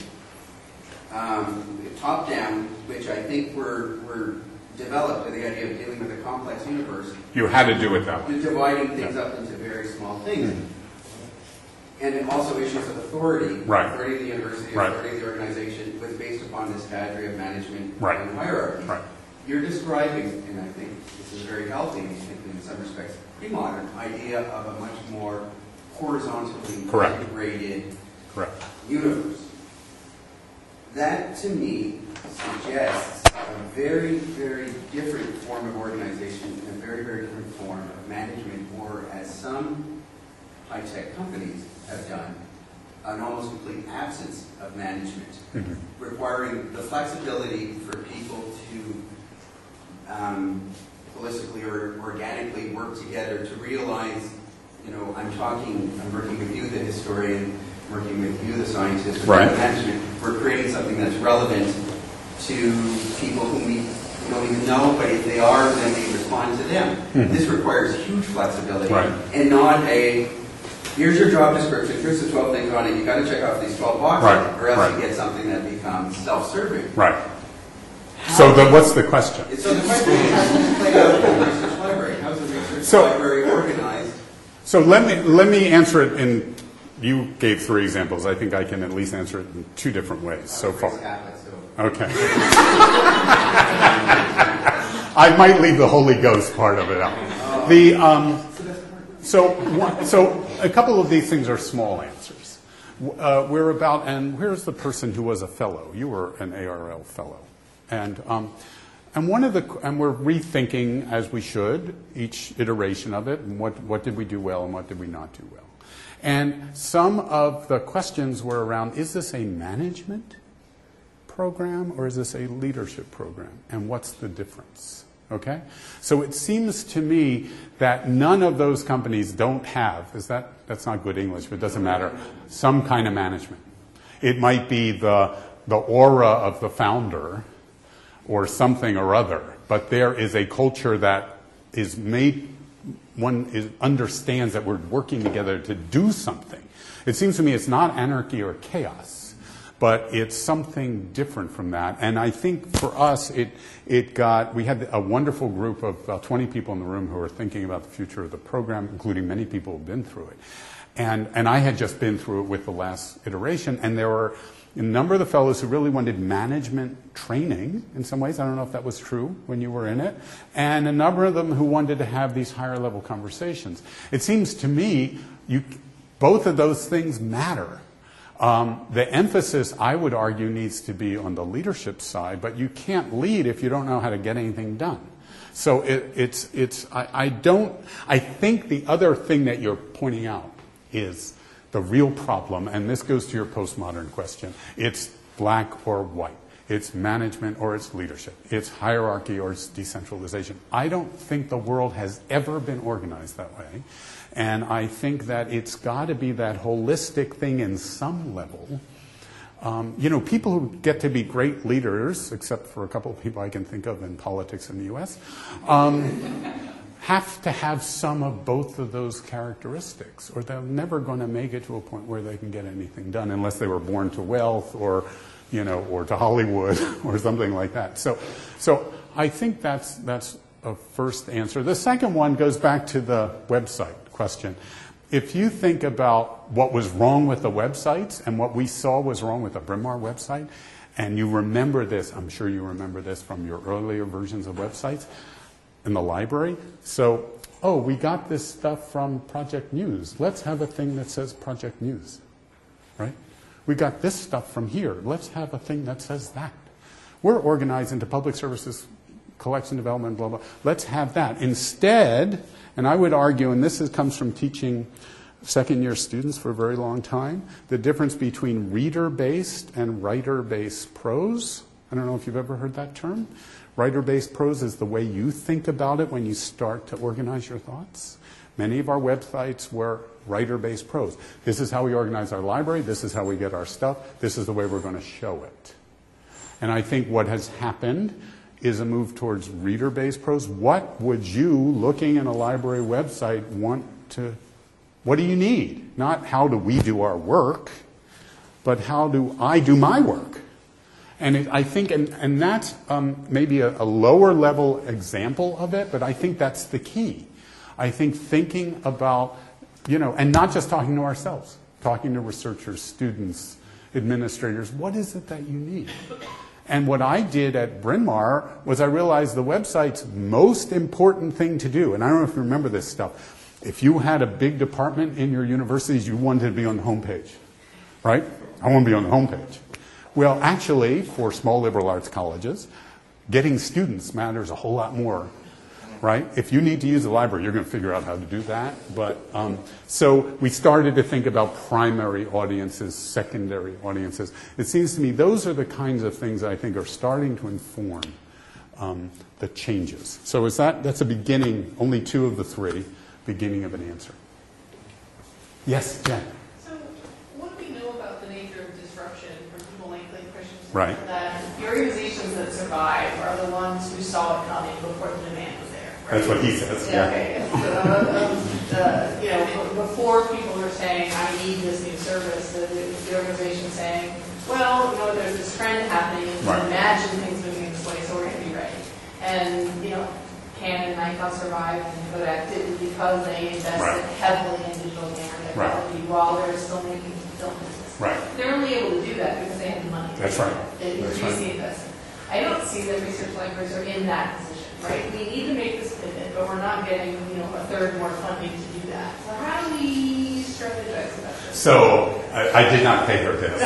top down, which I think were developed with the idea of dealing with a complex universe. You had to do it that way. Dividing things up into very small things. And then also issues of authority. Right. Authority of the university, Right. authority of the organization was based upon this cadre of management Right. and hierarchy. Right. You're describing, and I think this is very healthy in some respects, pre-modern idea of a much more horizontally Correct. integrated Correct. universe. That, to me, suggests a very, very different form of organization and a very, very different form of management, or as some high-tech companies have done, an almost complete absence of management, requiring the flexibility for people to holistically or organically work together to realize, I'm working with you, the historian, working with you, the scientist, Right. the management. We're creating something that's relevant to people whom we don't even know, but if they are, then we respond on to them. This requires huge flexibility Right. and not a, here's your job description, here's the 12 things on it, you got to check off these 12 boxes, Right, or else right. you get something that becomes self-serving. Right. So what's the question? So the question is, how does this play out in the research library? How's the research So- library organized? So let me answer it in, you gave 3 examples. I think I can at least answer it in 2 different ways so far. Catholic, so. Okay. I might leave the Holy Ghost part of it out. So a couple of these things are small answers. We're about, and here's the person who was a fellow. You were an ARL fellow. And one of the, and we're rethinking, as we should, each iteration of it, and what did we do well and what did we not do well. And some of the questions were around, is this a management program or is this a leadership program? And what's the difference? Okay? So it seems to me that none of those companies don't have, that's not good English, but it doesn't matter, some kind of management. It might be the aura of the founder or something or other, but there is a culture that is made, understands that we're working together to do something. It seems to me it's not anarchy or chaos, but it's something different from that. And I think for us, we had a wonderful group of about 20 people in the room who were thinking about the future of the program, including many people who've been through it. And I had just been through it with the last iteration, and there were a number of the fellows who really wanted management training in some ways. I don't know if that was true when you were in it. And a number of them who wanted to have these higher level conversations. It seems to me both of those things matter. The emphasis, I would argue, needs to be on the leadership side, but you can't lead if you don't know how to get anything done. So I think the other thing that you're pointing out is the real problem, and this goes to your postmodern question. It's black or white. It's management or it's leadership. It's hierarchy or it's decentralization. I don't think the world has ever been organized that way. And I think that it's got to be that holistic thing in some level. People who get to be great leaders, except for a couple of people I can think of in politics in the U.S., have to have some of both of those characteristics, or they're never going to make it to a point where they can get anything done unless they were born to wealth or to Hollywood or something like that. So I think that's a first answer. The second one goes back to the website question. If you think about what was wrong with the websites and what we saw was wrong with the Bryn Mawr website, and you remember this, I'm sure you remember this from your earlier versions of websites, in the library. So, we got this stuff from Project News. Let's have a thing that says Project News, right? We got this stuff from here. Let's have a thing that says that. We're organized into public services, collection development, blah, blah. Let's have that. Instead, and I would argue, and this comes from teaching second-year students for a very long time, the difference between reader-based and writer-based prose. I don't know if you've ever heard that term. Writer-based prose is the way you think about it when you start to organize your thoughts. Many of our websites were writer-based prose. This is how we organize our library. This is how we get our stuff. This is the way we're going to show it. And I think what has happened is a move towards reader-based prose. What would you, looking at a library website, what do you need? Not how do we do our work, but how do I do my work? And I think, and that's maybe a lower level example of it, but I think that's the key. I think thinking about, and not just talking to ourselves, talking to researchers, students, administrators, what is it that you need? And what I did at Bryn Mawr was I realized the website's most important thing to do, and I don't know if you remember this stuff, if you had a big department in your universities, you wanted to be on the homepage, right? I want to be on the homepage. Well, actually, for small liberal arts colleges, getting students matters a whole lot more, right? If you need to use the library, you're going to figure out how to do that. But so we started to think about primary audiences, secondary audiences. It seems to me those are the kinds of things I think are starting to inform the changes. So that's a beginning, only 2 of the 3, beginning of an answer. Yes, Jen? What do we know about the nature of disruption for people like Christians? Right. That the organizations that survive are the ones who saw it coming before the demand was there, That's what he says, yeah. Okay. Before people were saying, I need this new service, the organization saying, well, there's this trend happening, and Right. imagine things moving in this way, so we're going to be ready. And, Canon and Nikon survived, and Kodak didn't because they invested Right. heavily in digital camera technology while they're still making film business. Right. They're only able to do that because they had the money. That's right. They That's increase right. the investment. I don't see that research libraries are in that position, right? We need to make this pivot, but we're not getting, a third more funding to do that. So how do we strategize about this? So I did not pay her this.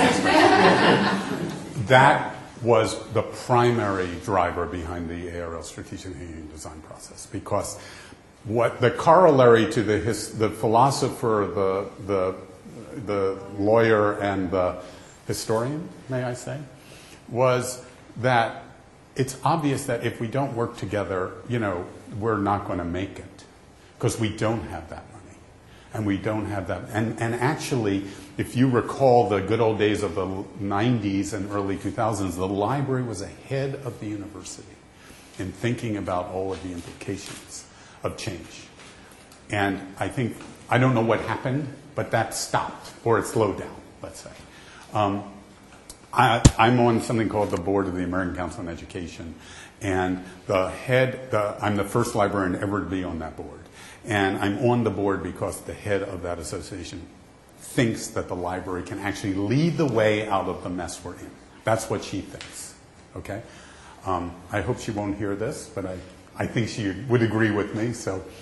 That was the primary driver behind the ARL strategic thinking design process, because what the corollary to the philosopher, the lawyer, and the historian, may I say, was that it's obvious that if we don't work together, we're not going to make it, because we don't have that money. And we don't have that. And actually, if you recall the good old days of the 90s and early 2000s, the library was ahead of the university in thinking about all of the implications of change. And I don't know what happened, but that stopped, or it slowed down, let's say. I'm on something called the board of the American Council on Education, and I'm the first librarian ever to be on that board. And I'm on the board because the head of that association thinks that the library can actually lead the way out of the mess we're in. That's what she thinks, okay? I hope she won't hear this, but I think she would agree with me.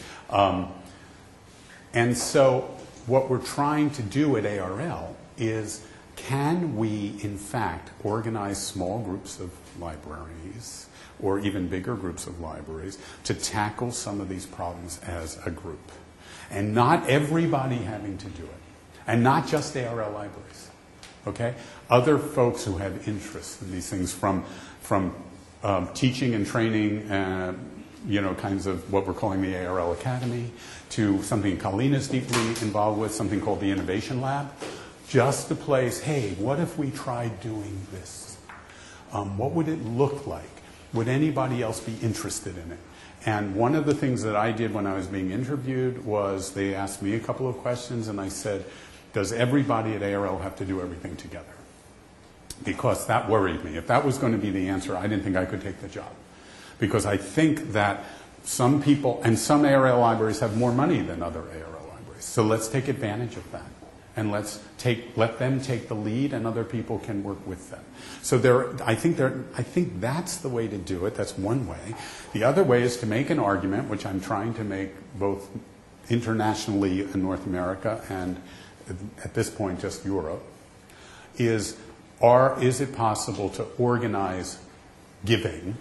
And so what we're trying to do at ARL is, can we, in fact, organize small groups of libraries or even bigger groups of libraries to tackle some of these problems as a group? And not everybody having to do it. And not just ARL libraries, okay? Other folks who have interests in these things, from teaching and training, kinds of what we're calling the ARL Academy, to something Colleen is deeply involved with, something called the Innovation Lab. Just a place, hey, what if we tried doing this? What would it look like? Would anybody else be interested in it? And one of the things that I did when I was being interviewed was they asked me a couple of questions, and I said, does everybody at ARL have to do everything together? Because that worried me. If that was going to be the answer, I didn't think I could take the job. Because I think that some people, and some ARL libraries have more money than other ARL libraries. So let's take advantage of that. And let them take the lead, and other people can work with them. So I think that's the way to do it. That's one way. The other way is to make an argument, which I'm trying to make both internationally in North America and at this point just Europe, is it possible to organize giving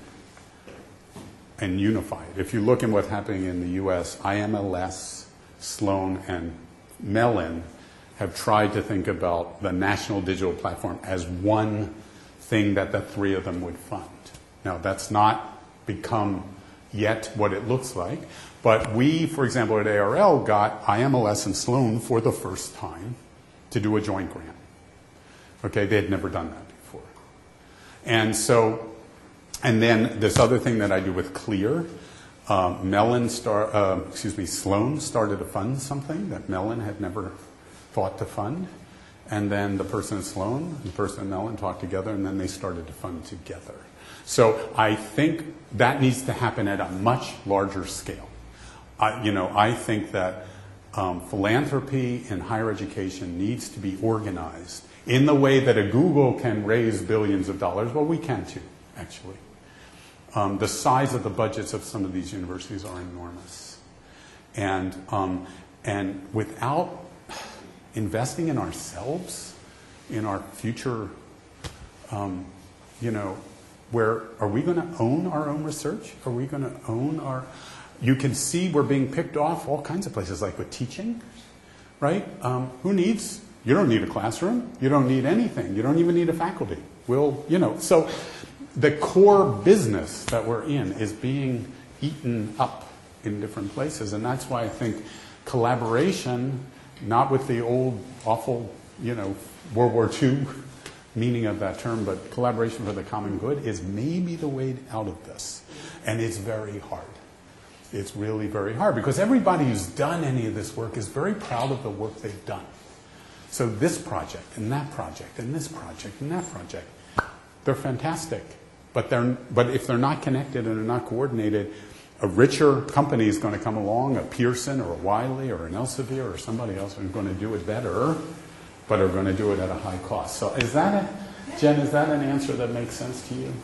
and unify it? If you look at what's happening in the US, IMLS, Sloan, and Mellon have tried to think about the National Digital Platform as one thing that the three of them would fund. Now, that's not become yet what it looks like, but we, for example, at ARL got IMLS and Sloan for the first time to do a joint grant. Okay, they had never done that before. And then this other thing that I do with CLEAR, Sloan started to fund something that Mellon had never thought to fund, and then the person at Sloan and the person at Mellon talked together, and then they started to fund together. So I think that needs to happen at a much larger scale. I think that philanthropy in higher education needs to be organized in the way that a Google can raise billions of dollars. Well, we can too, actually. The size of the budgets of some of these universities are enormous. And without investing in ourselves, in our future, where are we going to own our own research? Are we going to own our... You can see we're being picked off all kinds of places, like with teaching, right? You don't need a classroom. You don't need anything. You don't even need a faculty. So the core business that we're in is being eaten up in different places. And that's why I think collaboration, not with the old awful, World War II meaning of that term, but collaboration for the common good is maybe the way out of this. And it's very hard. it's really very hard because everybody who's done any of this work is very proud of the work they've done. So this project and that project and this project and that project, they're fantastic. But if they're not connected and they're not coordinated, a richer company is going to come along, a Pearson or a Wiley or an Elsevier or somebody else who's going to do it better, but are going to do it at a high cost. So Jen, is that an answer that makes sense to you?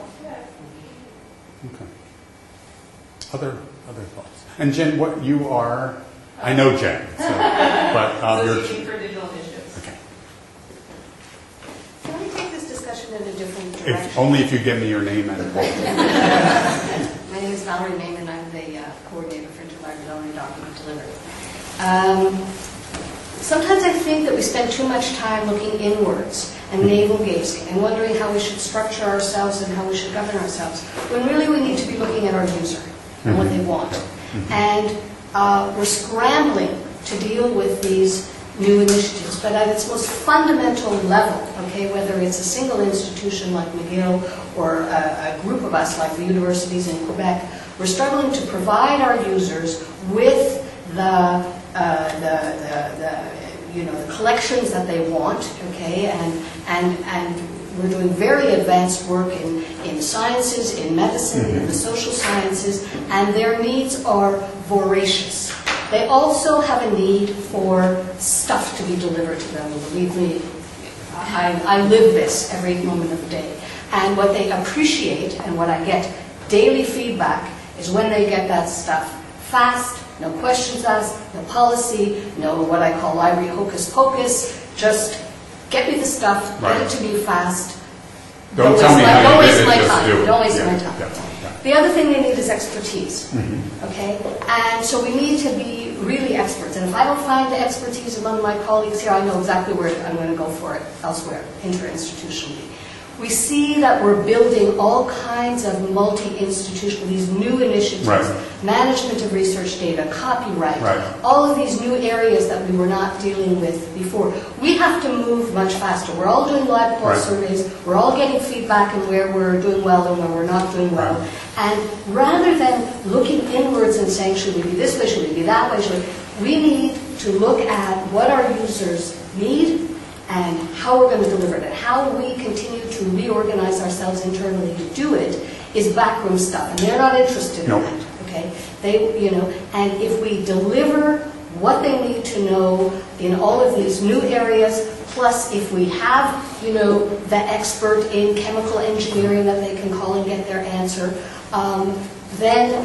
Okay. Other thoughts? And Jen, what you are, I know Jen, so, but you're... Association for Digital Initiatives. Okay. Can we take this discussion in a different direction? Only if you give me your name and My name is Valerie Mayman. I'm the coordinator for Interlibrary Only Document Delivery. Sometimes I think that we spend too much time looking inwards and navel-gazing and wondering how we should structure ourselves and how we should govern ourselves, when really we need to be looking at our user and what they want. And we're scrambling to deal with these new initiatives, but at its most fundamental level, okay, whether it's a single institution like McGill or a group of us like the universities in Quebec, we're struggling to provide our users with the collections that they want, okay, and we're doing very advanced work in sciences, in medicine, in the social sciences, and their needs are voracious. They also have a need for stuff to be delivered to them. Believe me, I live this every moment of the day. And what they appreciate, and what I get daily feedback, is when they get that stuff fast, no questions asked, no policy, no what I call library hocus pocus, just get me the stuff, get it to me fast. Don't tell me how you did it, just do it. Don't waste my time. Yeah. The other thing they need is expertise, okay? And so we need to be really experts. And if I don't find the expertise among my colleagues here, I know exactly where I'm going to go for it elsewhere, interinstitutionally. We see that we're building all kinds of multi-institutional, these new initiatives, management of research data, copyright, all of these new areas that we were not dealing with before. We have to move much faster. We're all doing live pulse surveys. We're all getting feedback on where we're doing well and where we're not doing well. And rather than looking inwards and saying, should we be this way, should we be that way, we need to look at what our users need and how we're going to deliver it, and how we continue to reorganize ourselves internally to do it is backroom stuff, and they're not interested in that. Okay, and if we deliver what they need to know in all of these new areas, plus if we have, the expert in chemical engineering that they can call and get their answer, then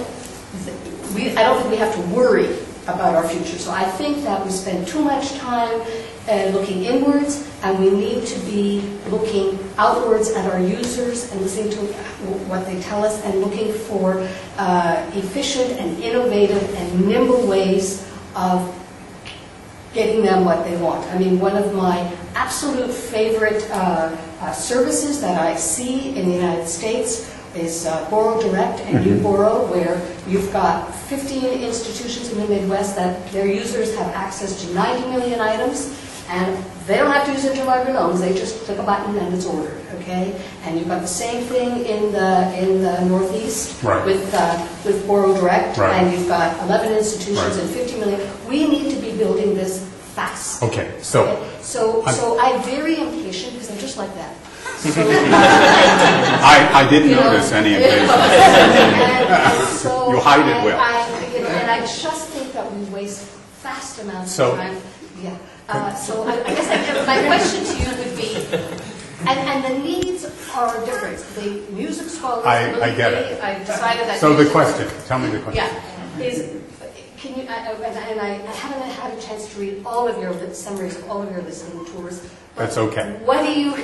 I don't think we have to worry about our future. So I think that we spend too much time looking inwards, and we need to be looking outwards at our users and listening to what they tell us and looking for efficient and innovative and nimble ways of getting them what they want. I mean, one of my absolute favorite services that I see in the United States is Borrow Direct and UBorrow, where you've got 15 institutions in the Midwest that their users have access to 90 million items, and they don't have to use interlibrary loans. They just click a button and it's ordered, okay? And you've got the same thing in the Northeast with Borrow Direct, and you've got 11 institutions and 50 million. We need to be building this fast. Okay, so I'm very impatient because I'm just like that. So, I didn't notice any impatience. You hide it well. And I just think that we waste vast amounts of time. So I guess my question to you would be, and the needs are different. The music scholars, I get it. I decided that. So the question, tell me the question. Yeah, is can you? And I haven't had a chance to read all of your summaries of all of your listening tours. That's okay. What are you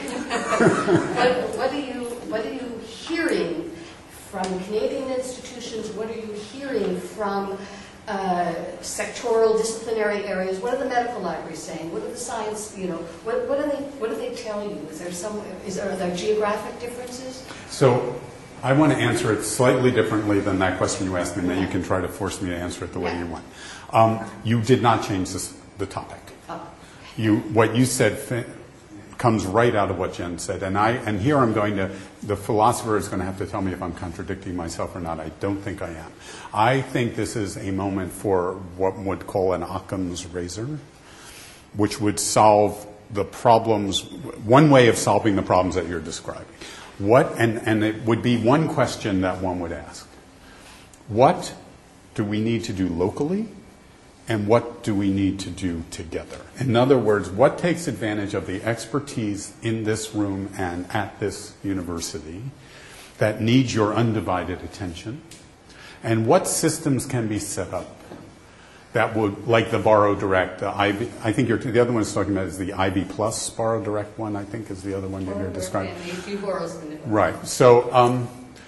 hearing from Canadian institutions? What are you hearing from sectoral, disciplinary areas? What are the medical libraries saying? What are the science? What do they tell you? Are there geographic differences? So I want to answer it slightly differently than that question you asked me, and then you can try to force me to answer it the way you want. You did not change the topic. Oh. What you said comes right out of what Jen said. And here I'm going to, the philosopher is going to have to tell me if I'm contradicting myself or not. I don't think I am. I think this is a moment for what one would call an Occam's razor, which would solve the problems, one way of solving the problems that you're describing. And it would be one question that one would ask. What do we need to do locally? And what do we need to do together? In other words, what takes advantage of the expertise in this room and at this university that needs your undivided attention? And what systems can be set up that would, like the Borrow Direct, I think the other one is talking about is the IB Plus Borrow Direct one, I think is the other one that you're describing. Right. So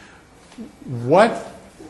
what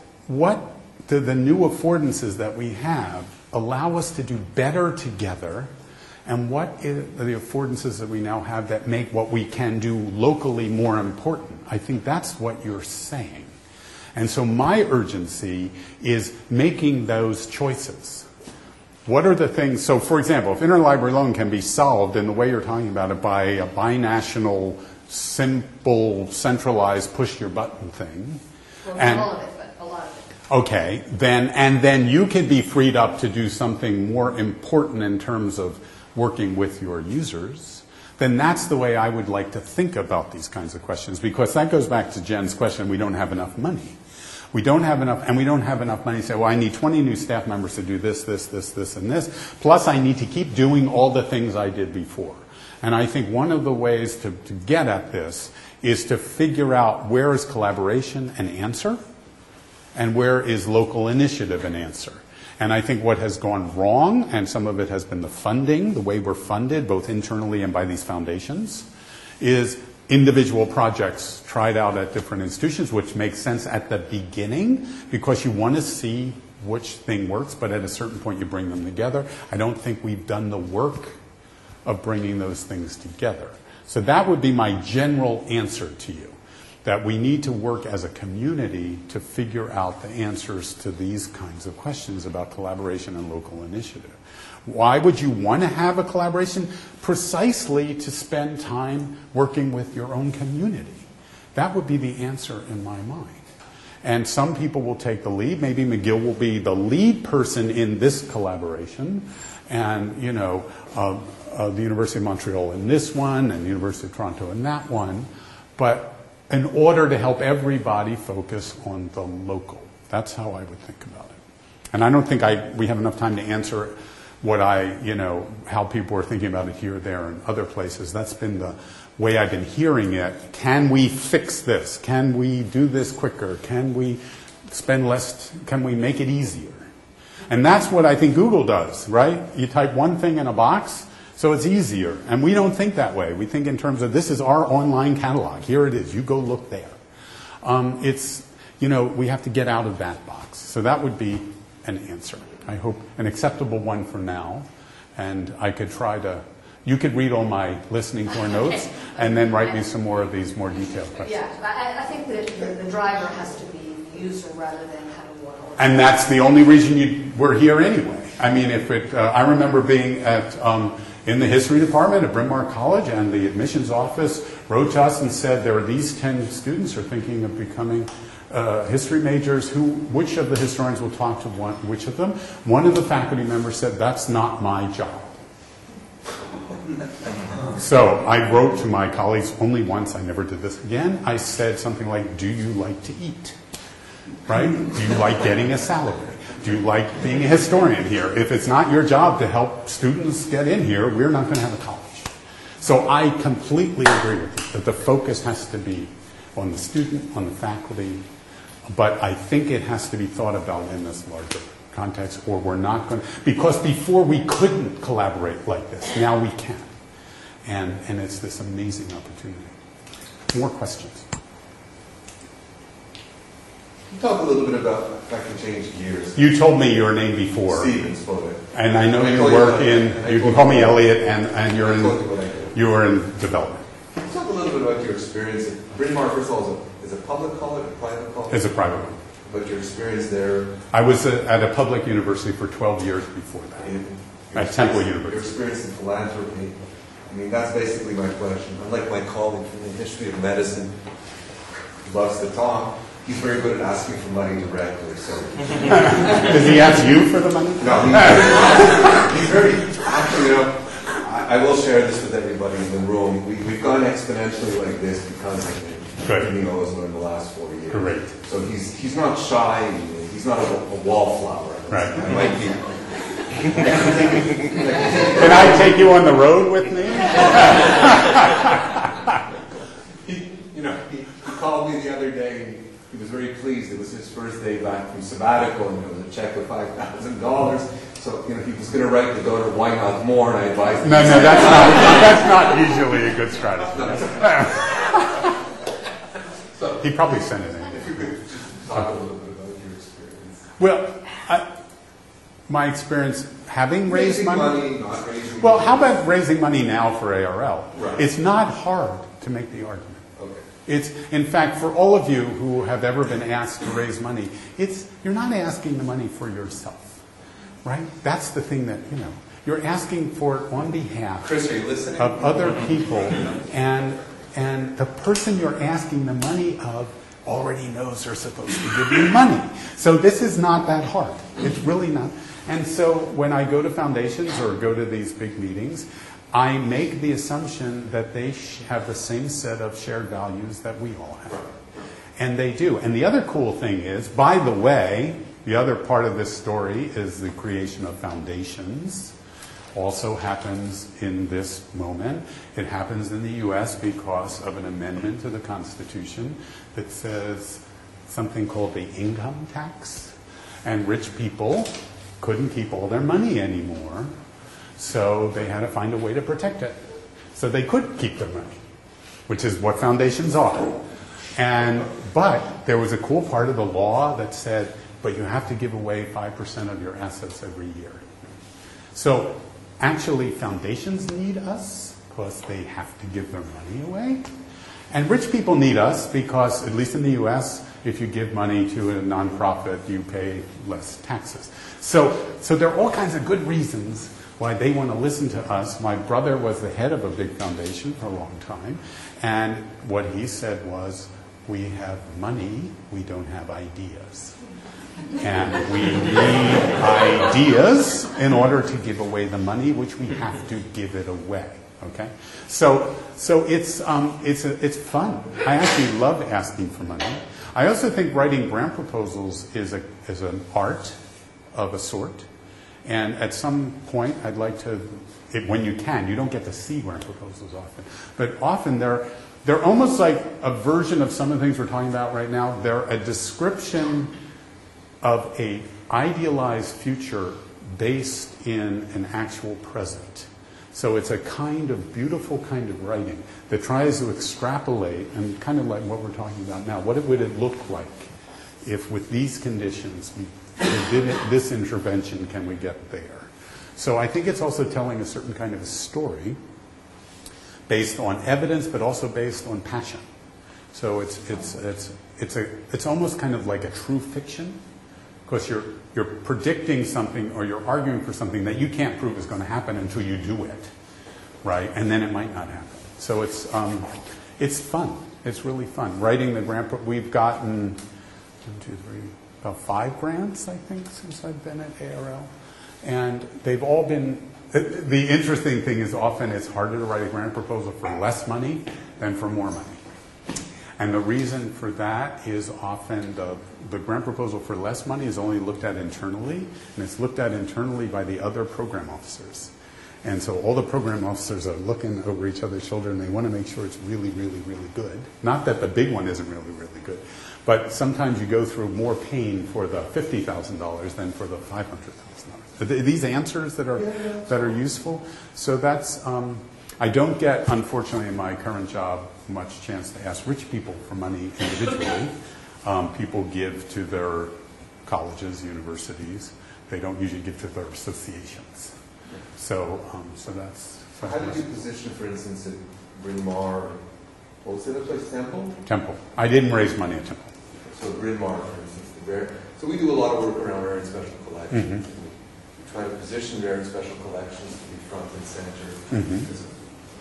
do the new affordances that we have allow us to do better together, and what are the affordances that we now have that make what we can do locally more important? I think that's what you're saying. And so my urgency is making those choices. What are the things, so for example, if interlibrary loan can be solved in the way you're talking about it by a binational, simple, centralized, push-your-button thing. Well, not all of it, but a lot of it. Okay, then you can be freed up to do something more important in terms of working with your users, then that's the way I would like to think about these kinds of questions, because that goes back to Jen's question, we don't have enough money. We don't have enough, and we don't have enough money to say, well, I need 20 new staff members to do this, this, this, this, and this, plus I need to keep doing all the things I did before. And I think one of the ways to get at this is to figure out where is collaboration an answer, and where is local initiative an answer. And I think what has gone wrong, and some of it has been the funding, the way we're funded, both internally and by these foundations, is individual projects tried out at different institutions, which makes sense at the beginning, because you want to see which thing works, but at a certain point you bring them together. I don't think we've done the work of bringing those things together. So that would be my general answer to you, that we need to work as a community to figure out the answers to these kinds of questions about collaboration and local initiative. Why would you want to have a collaboration? Precisely to spend time working with your own community. That would be the answer in my mind. And some people will take the lead. Maybe McGill will be the lead person in this collaboration. And, the University of Montreal in this one, and the University of Toronto in that one. But in order to help everybody focus on the local. That's how I would think about it. And I don't think we have enough time to answer how people are thinking about it here, there, and other places. That's been the way I've been hearing it. Can we fix this? Can we do this quicker? Can we spend less? Can we make it easier? And that's what I think Google does, right? You type one thing in a box, so it's easier. And we don't think that way. We think in terms of this is our online catalog. Here it is. You go look there. We have to get out of that box. So that would be an answer. I hope an acceptable one for now. And I could you could read all my listening tour notes and then write me some more of these more detailed questions. Yeah, I think that the driver has to be the user rather than having one. And that's the only reason we're here anyway. I mean, I remember being in the history department at Bryn Mawr College, and the admissions office wrote to us and said there are these 10 students who are thinking of becoming history majors. Which of the historians will talk to which of them? One of the faculty members said, that's not my job. So I wrote to my colleagues only once, I never did this again. I said something like, do you like to eat? Right? Do you like getting a salary? Do you like being a historian here? If it's not your job to help students get in here, we're not going to have a college. So I completely agree with you that the focus has to be on the student, on the faculty, but I think it has to be thought about in this larger context, or we're not going to, because before we couldn't collaborate like this, now we can. And it's this amazing opportunity. More questions? Talk a little bit about, if I can change gears. You told me your name before. Steven Spodak. And I know you work you can call me Elliot, and you're in development. Talk a little bit about your experience at Bryn Mawr. First of all, is a public college, a private college? It's a private one. But your experience there? I was at a public university for 12 years before that. At Temple University. Your experience in philanthropy, I mean, that's basically my question. Unlike my colleague from the history of medicine, who loves to talk, he's very good at asking for money directly. So Does he ask you for the money? no, he's very actually. You know, I will share this with everybody in the room. We've gone exponentially like this because of him. Good. He knows in the last 4 years. Great. So he's not shy. He's not a wallflower. Right. I might be. Can I take you on the road with me? He called me the other day and he was very pleased. It was his first day back from sabbatical and there was a check of $5,000. So, he was going to write the donor, why not more? And I advised him. No, that's not usually a good strategy. He probably sent it in. If you could just talk a little bit about your experience. Well, my experience having raised Raising money. not raising Well, money. how about raising money now for ARL? Right. It's not hard to make the argument. Okay. It's, in fact, for all of you who have ever been asked to raise money, you're not asking the money for yourself, right? That's the thing that, you're asking for it on behalf Chris, are you listening? of other people, and the person you're asking the money of already knows they're supposed to give you money. So this is not that hard. It's really not. And so when I go to foundations or go to these big meetings, I make the assumption that they have the same set of shared values that we all have. And they do. And the other cool thing is, by the way, the other part of this story is the creation of foundations. Also happens in this moment. It happens in the U.S. because of an amendment to the Constitution that says something called the income tax. And rich people couldn't keep all their money anymore, so they had to find a way to protect it. So they could keep their money, which is what foundations are. But there was a cool part of the law that said, but you have to give away 5% of your assets every year. So actually, foundations need us because they have to give their money away. And rich people need us because, at least in the U.S., if you give money to a nonprofit, you pay less taxes. So there are all kinds of good reasons why they want to listen to us. My brother was the head of a big foundation for a long time. And what he said was, we have money, we don't have ideas. And we need ideas in order to give away the money, which we have to give it away. Okay, so it's fun. I actually love asking for money. I also think writing grant proposals is an art of a sort. And at some point, I'd like to, when you can, you don't get to see grant proposals often, but often they're almost like a version of some of the things we're talking about right now. They're a description of a idealized future based in an actual present. So it's a kind of beautiful kind of writing that tries to extrapolate, and kind of like what we're talking about now. What would it look like if with these conditions we did this intervention, can we get there? So I think it's also telling a certain kind of a story based on evidence, but also based on passion. So it's almost kind of like a true fiction, because you're predicting something or you're arguing for something that you can't prove is going to happen until you do it, right? And then it might not happen. So it's fun. It's really fun. Writing the grant, we've gotten about 5 grants, I think, since I've been at ARL. And they've all been, the interesting thing is often it's harder to write a grant proposal for less money than for more money. And the reason for that is often the grant proposal for less money is only looked at internally, and it's looked at internally by the other program officers. And so all the program officers are looking over each other's shoulder, and they want to make sure it's really, really, really good. Not that the big one isn't really, really good, but sometimes you go through more pain for the $50,000 than for the $500,000. These answers that are useful. So that's I don't get, unfortunately, in my current job, much chance to ask rich people for money individually. People give to their colleges, universities. They don't usually give to their associations. So that's. How did you position, for instance, at Bryn Mawr? What was the other place? Temple? Temple. I didn't raise money at Temple. So Bryn Mawr, for instance, so we do a lot of work around rare and special collections. Mm-hmm. We try to position rare and special collections to be front and center. Mm-hmm.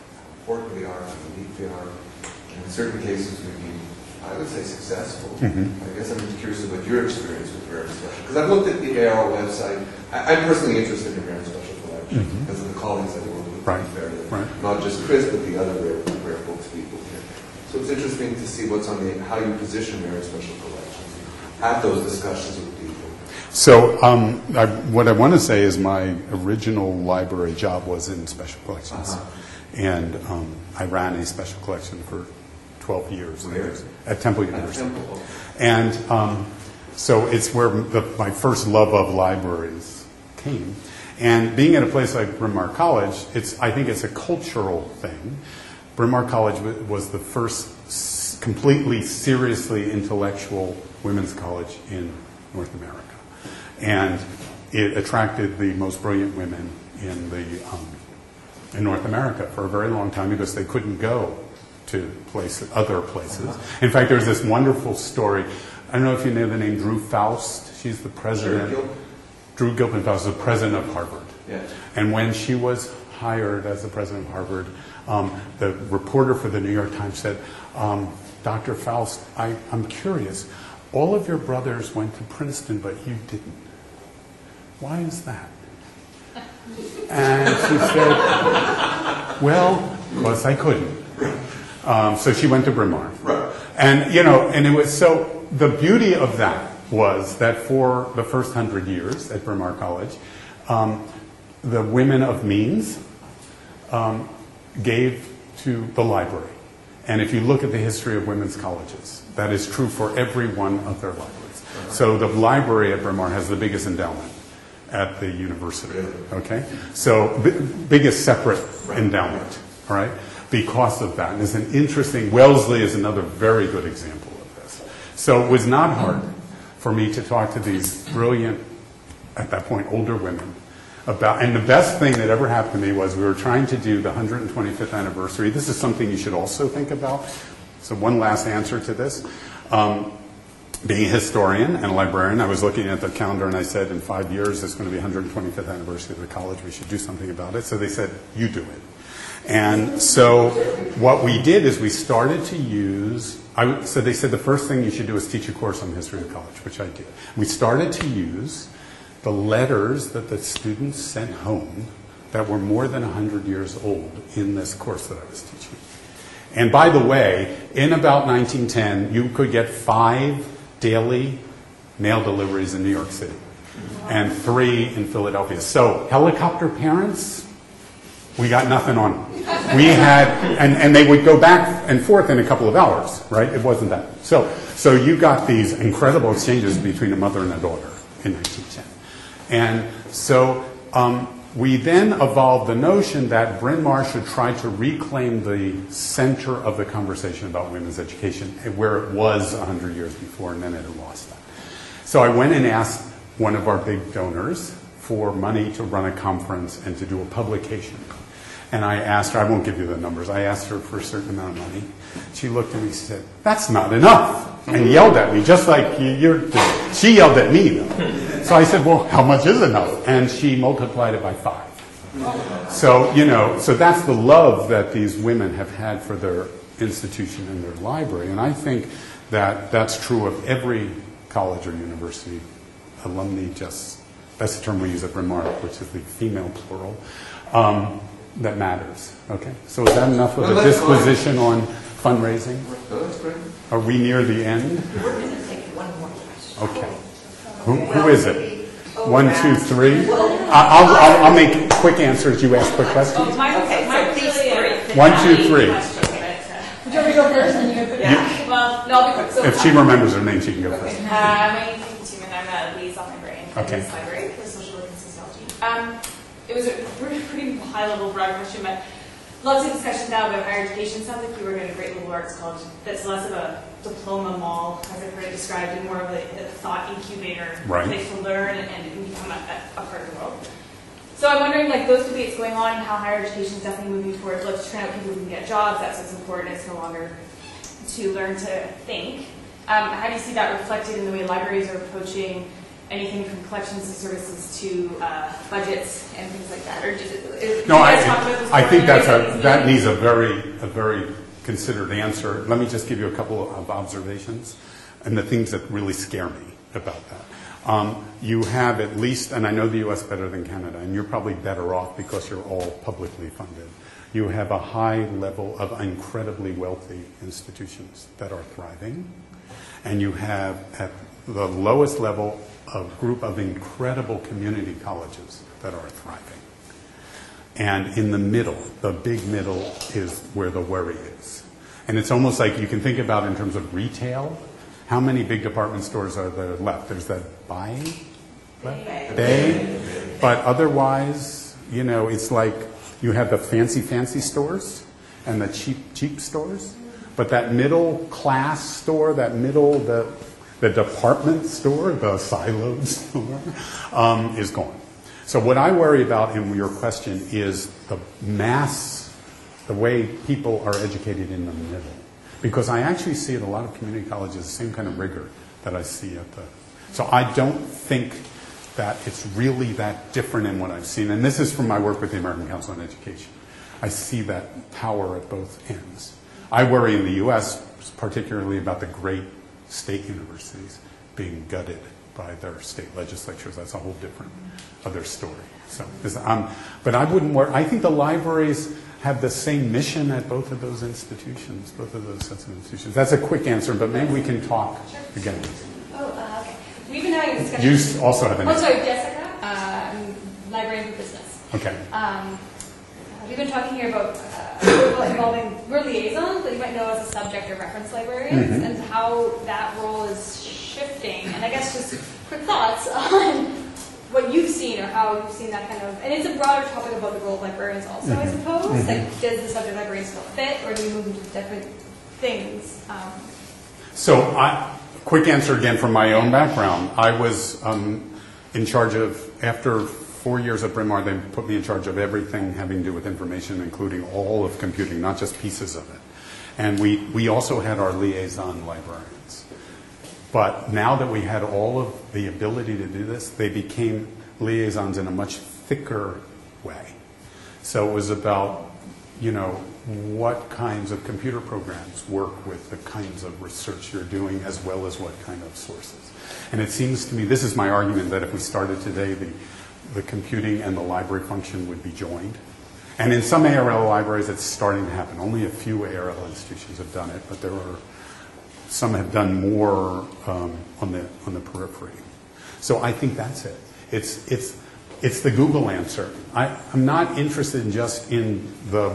important they are, how unique they are. And in certain cases, we've been, I would say, successful. I guess I'm just curious about your experience with Rare and Special. Because I've looked at the AR website. I'm personally interested in Rare and Special collections because of the colleagues I work with. Right. Not just Chris, but the other rare books people here. So it's interesting to see what's on how you position Rare and Special collections at those discussions with people. So what I want to say is my original library job was in special collections. And I ran a special collection for 12 years at Temple University. And so it's where my first love of libraries came. And being at a place like Bryn Mawr College, I think it's a cultural thing. Bryn Mawr College was the first completely seriously intellectual women's college in North America. And it attracted the most brilliant women in North America for a very long time because they couldn't go to other places. In fact, there's this wonderful story. I don't know if you know the name Drew Faust. She's the president. Drew Gilpin Faust is the president of Harvard. Yeah. And when she was hired as the president of Harvard, the reporter for the New York Times said, Dr. Faust, I'm curious. All of your brothers went to Princeton, but you didn't. Why is that? And she said, well, because I couldn't. So she went to Bryn Mawr. Right. And, and it was so, the beauty of that was that for the first 100 years at Bryn Mawr College, the women of means gave to the library. And if you look at the history of women's colleges, that is true for every one of their libraries. So the library at Bryn Mawr has the biggest endowment at the university, okay? So biggest separate endowment, all right? Because of that. And it's an interesting, Wellesley is another very good example of this. So it was not hard for me to talk to these brilliant, at that point, older women about, and the best thing that ever happened to me was we were trying to do the 125th anniversary. This is something you should also think about. So one last answer to this. Being a historian and a librarian, I was looking at the calendar and I said, in 5 years, it's going to be 125th anniversary of the college. We should do something about it. So they said, you do it. And so what we did is we started to use, so they said the first thing you should do is teach a course on the history of the college, which I did. We started to use the letters that the students sent home that were more than 100 years old in this course that I was teaching. And by the way, in about 1910, you could get 5 daily mail deliveries in New York City and 3 in Philadelphia. So helicopter parents, we got nothing on them. We had, and they would go back and forth in a couple of hours, right? It wasn't that. So you got these incredible exchanges between a mother and a daughter in 1910. And so we then evolved the notion that Bryn Mawr should try to reclaim the center of the conversation about women's education where it was 100 years before, and then it had lost that. So I went and asked one of our big donors for money to run a conference and to do a publication. And I asked her, I won't give you the numbers, I asked her for a certain amount of money. She looked at me and said, that's not enough, and yelled at me, just like you're doing. She yelled at me, though. So I said, well, how much is enough? And she multiplied it by 5. So, so that's the love that these women have had for their institution and their library. And I think that that's true of every college or university. Alumni that's the term we use at Bryn Mawr, which is the female plural. That matters. Okay, so is that enough of a disposition on fundraising? That's great. Are we near the end? We're going to take one more question. Okay. Who is it? 1, 2, 3. I'll make quick answers. You ask quick questions. Oh, mine's really 1, 2, 3. Would you want me to go first and you go first? Well, no, I'll be quick. So, If she remembers her name, she can go first. my name is Kate Tuman. I'm a liaison librarian at Okay. this library for social work and sociology. It was a pretty high-level, broad question, but lots of discussions now about higher education. Sounds like you were in a great liberal arts college that's less of a diploma mall, as I've heard it described, and more of a thought incubator, Right. place to learn and become a part of the world. So I'm wondering, like, those debates going on and how higher education is definitely moving towards let's turn out people who can get jobs. That's what's important. It's no longer to learn to think. How do you see that reflected in the way libraries are approaching anything from collections to services to budgets and things like that? Or No, I think that needs a very considered answer. Let me just give you a couple of observations and the things that really scare me about that. You have at least, and I know the U.S. better than Canada, and you're probably better off because you're all publicly funded. You have a high level of incredibly wealthy institutions that are thriving, and you have at the lowest level a group of incredible community colleges that are thriving. And in the middle, the big middle, is where the worry is. And it's almost like you can think about in terms of retail. How many big department stores are there left? There's that Bay. But otherwise, it's like you have the fancy stores and the cheap stores. But that middle class store, that middle, the department store, the siloed store, is gone. So what I worry about in your question is the way people are educated in the middle. Because I actually see at a lot of community colleges the same kind of rigor that I see at so I don't think that it's really that different in what I've seen. And this is from my work with the American Council on Education. I see that power at both ends. I worry in the U.S. particularly about the great state universities being gutted by their state legislatures. That's a whole different other story. So, but I wouldn't worry. I think the libraries have the same mission at both of those institutions, both of those sets of institutions. That's a quick answer, but maybe we can talk again. Okay. We've been having a discussion. You also have an answer. Sorry, Jessica. I'm librarian for business. Okay. We've been talking here about involving, we're liaisons, but you might know as a subject or reference librarians, and how that role is shifting. And I guess just quick thoughts on what you've seen or how you've seen that kind of, and it's a broader topic about the role of librarians also, I suppose. Like, does the subject librarian still fit, or do we move into different things? So, quick answer again from my own background. I was in charge of, after 4 years at Bryn Mawr, they put me in charge of everything having to do with information, including all of computing, not just pieces of it. And we also had our liaison librarians. But now that we had all of the ability to do this, they became liaisons in a much thicker way. So it was about, what kinds of computer programs work with the kinds of research you're doing, as well as what kind of sources. And it seems to me, this is my argument, that if we started today, the computing and the library function would be joined. And in some ARL libraries, it's starting to happen. Only a few ARL institutions have done it, but some have done more on the periphery. So I think that's it. It's the Google answer. I'm not interested just in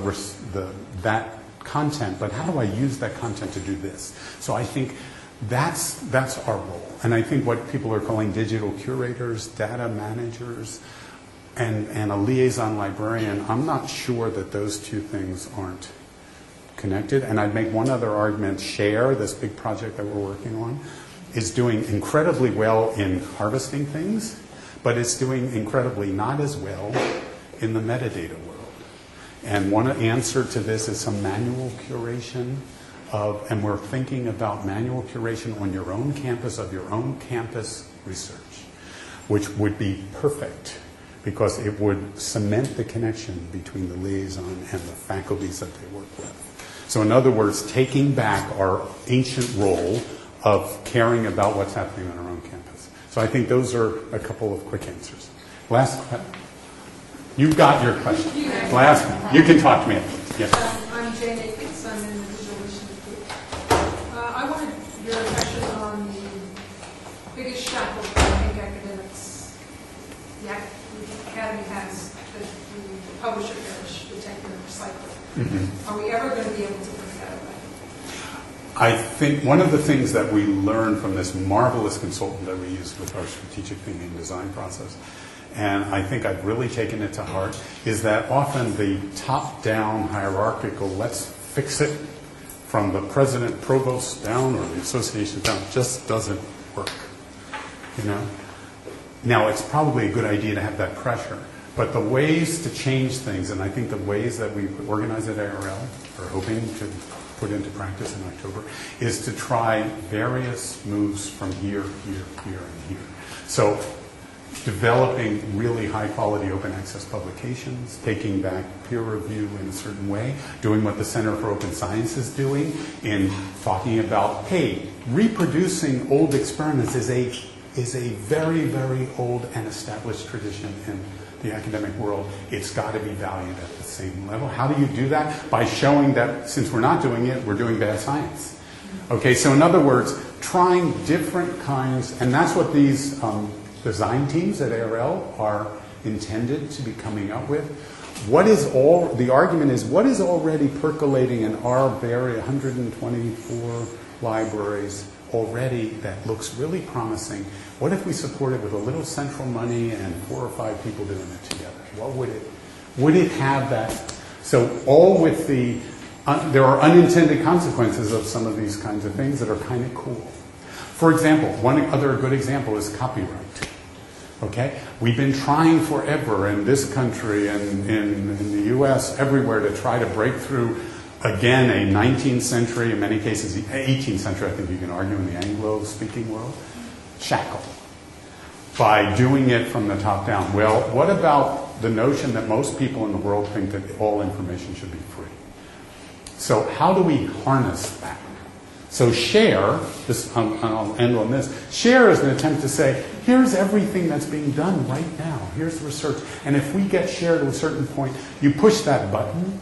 that content, but how do I use that content to do this? So I think that's our role. And I think what people are calling digital curators, data managers, and a liaison librarian, I'm not sure that those two things aren't connected. And I'd make one other argument. Share, this big project that we're working on, is doing incredibly well in harvesting things, but it's doing incredibly not as well in the metadata world. And one answer to this is some manual curation and we're thinking about manual curation on your own campus of your own campus research, which would be perfect because it would cement the connection between the liaison and the faculties that they work with. So in other words, taking back our ancient role of caring about what's happening on our own campus. So I think those are a couple of quick answers. Last question. You've got your question. Last one. You can talk to me. Yes. I'm Jane Akins. I'm in the Digital Relations Group. I wanted your impression on the biggest shackle that I think academics, the academy has, the publisher perish, the technical recycler. Are we ever going to be able to bring that away? I think one of the things that we learned from this marvelous consultant that we used with our strategic thinking design process, and I think I've really taken it to heart, is that often the top-down hierarchical, let's fix it from the president provost down or the association down, just doesn't work. Now, it's probably a good idea to have that pressure, but the ways to change things, and I think the ways that we organize at ARL, are hoping to put into practice in October, is to try various moves from here, here, here, and here. So developing really high-quality open access publications, taking back peer review in a certain way, doing what the Center for Open Science is doing in talking about, hey, reproducing old experiments is a very, very old and established tradition in the academic world. It's got to be valued at the same level. How do you do that? By showing that since we're not doing it, we're doing bad science. Okay, so in other words, trying different kinds, and that's what these design teams at ARL are intended to be coming up with. The argument is, what is already percolating in our very 124 libraries already that looks really promising? What if we support it with a little central money and 4 or 5 people doing it together? What would it have that? So all with there are unintended consequences of some of these kinds of things that are kind of cool. For example, one other good example is copyright. Okay? We've been trying forever in this country and in the US, everywhere, to try to break through, again, a 19th century, in many cases, 18th century, I think you can argue, in the Anglo-speaking world, shackle, by doing it from the top down. Well, what about the notion that most people in the world think that all information should be free? So how do we harness that? So SHARE, and I'll end on this, SHARE is an attempt to say, here's everything that's being done right now. Here's the research. And if we get SHARE to a certain point, you push that button,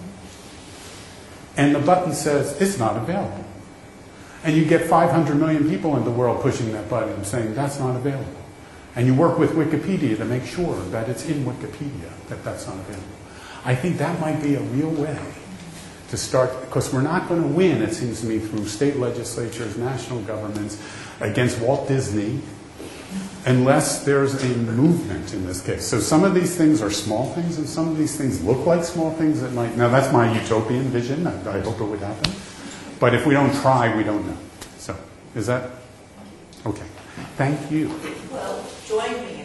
and the button says, it's not available. And you get 500 million people in the world pushing that button and saying, that's not available. And you work with Wikipedia to make sure that it's in Wikipedia, that that's not available. I think that might be a real way to start, because we're not going to win, it seems to me, through state legislatures, national governments, against Walt Disney, unless there's a movement in this case. So some of these things are small things, and some of these things look like small things that might, now that's my utopian vision, I hope it would happen. But if we don't try, we don't know. So, is that, okay. Thank you. Well, join me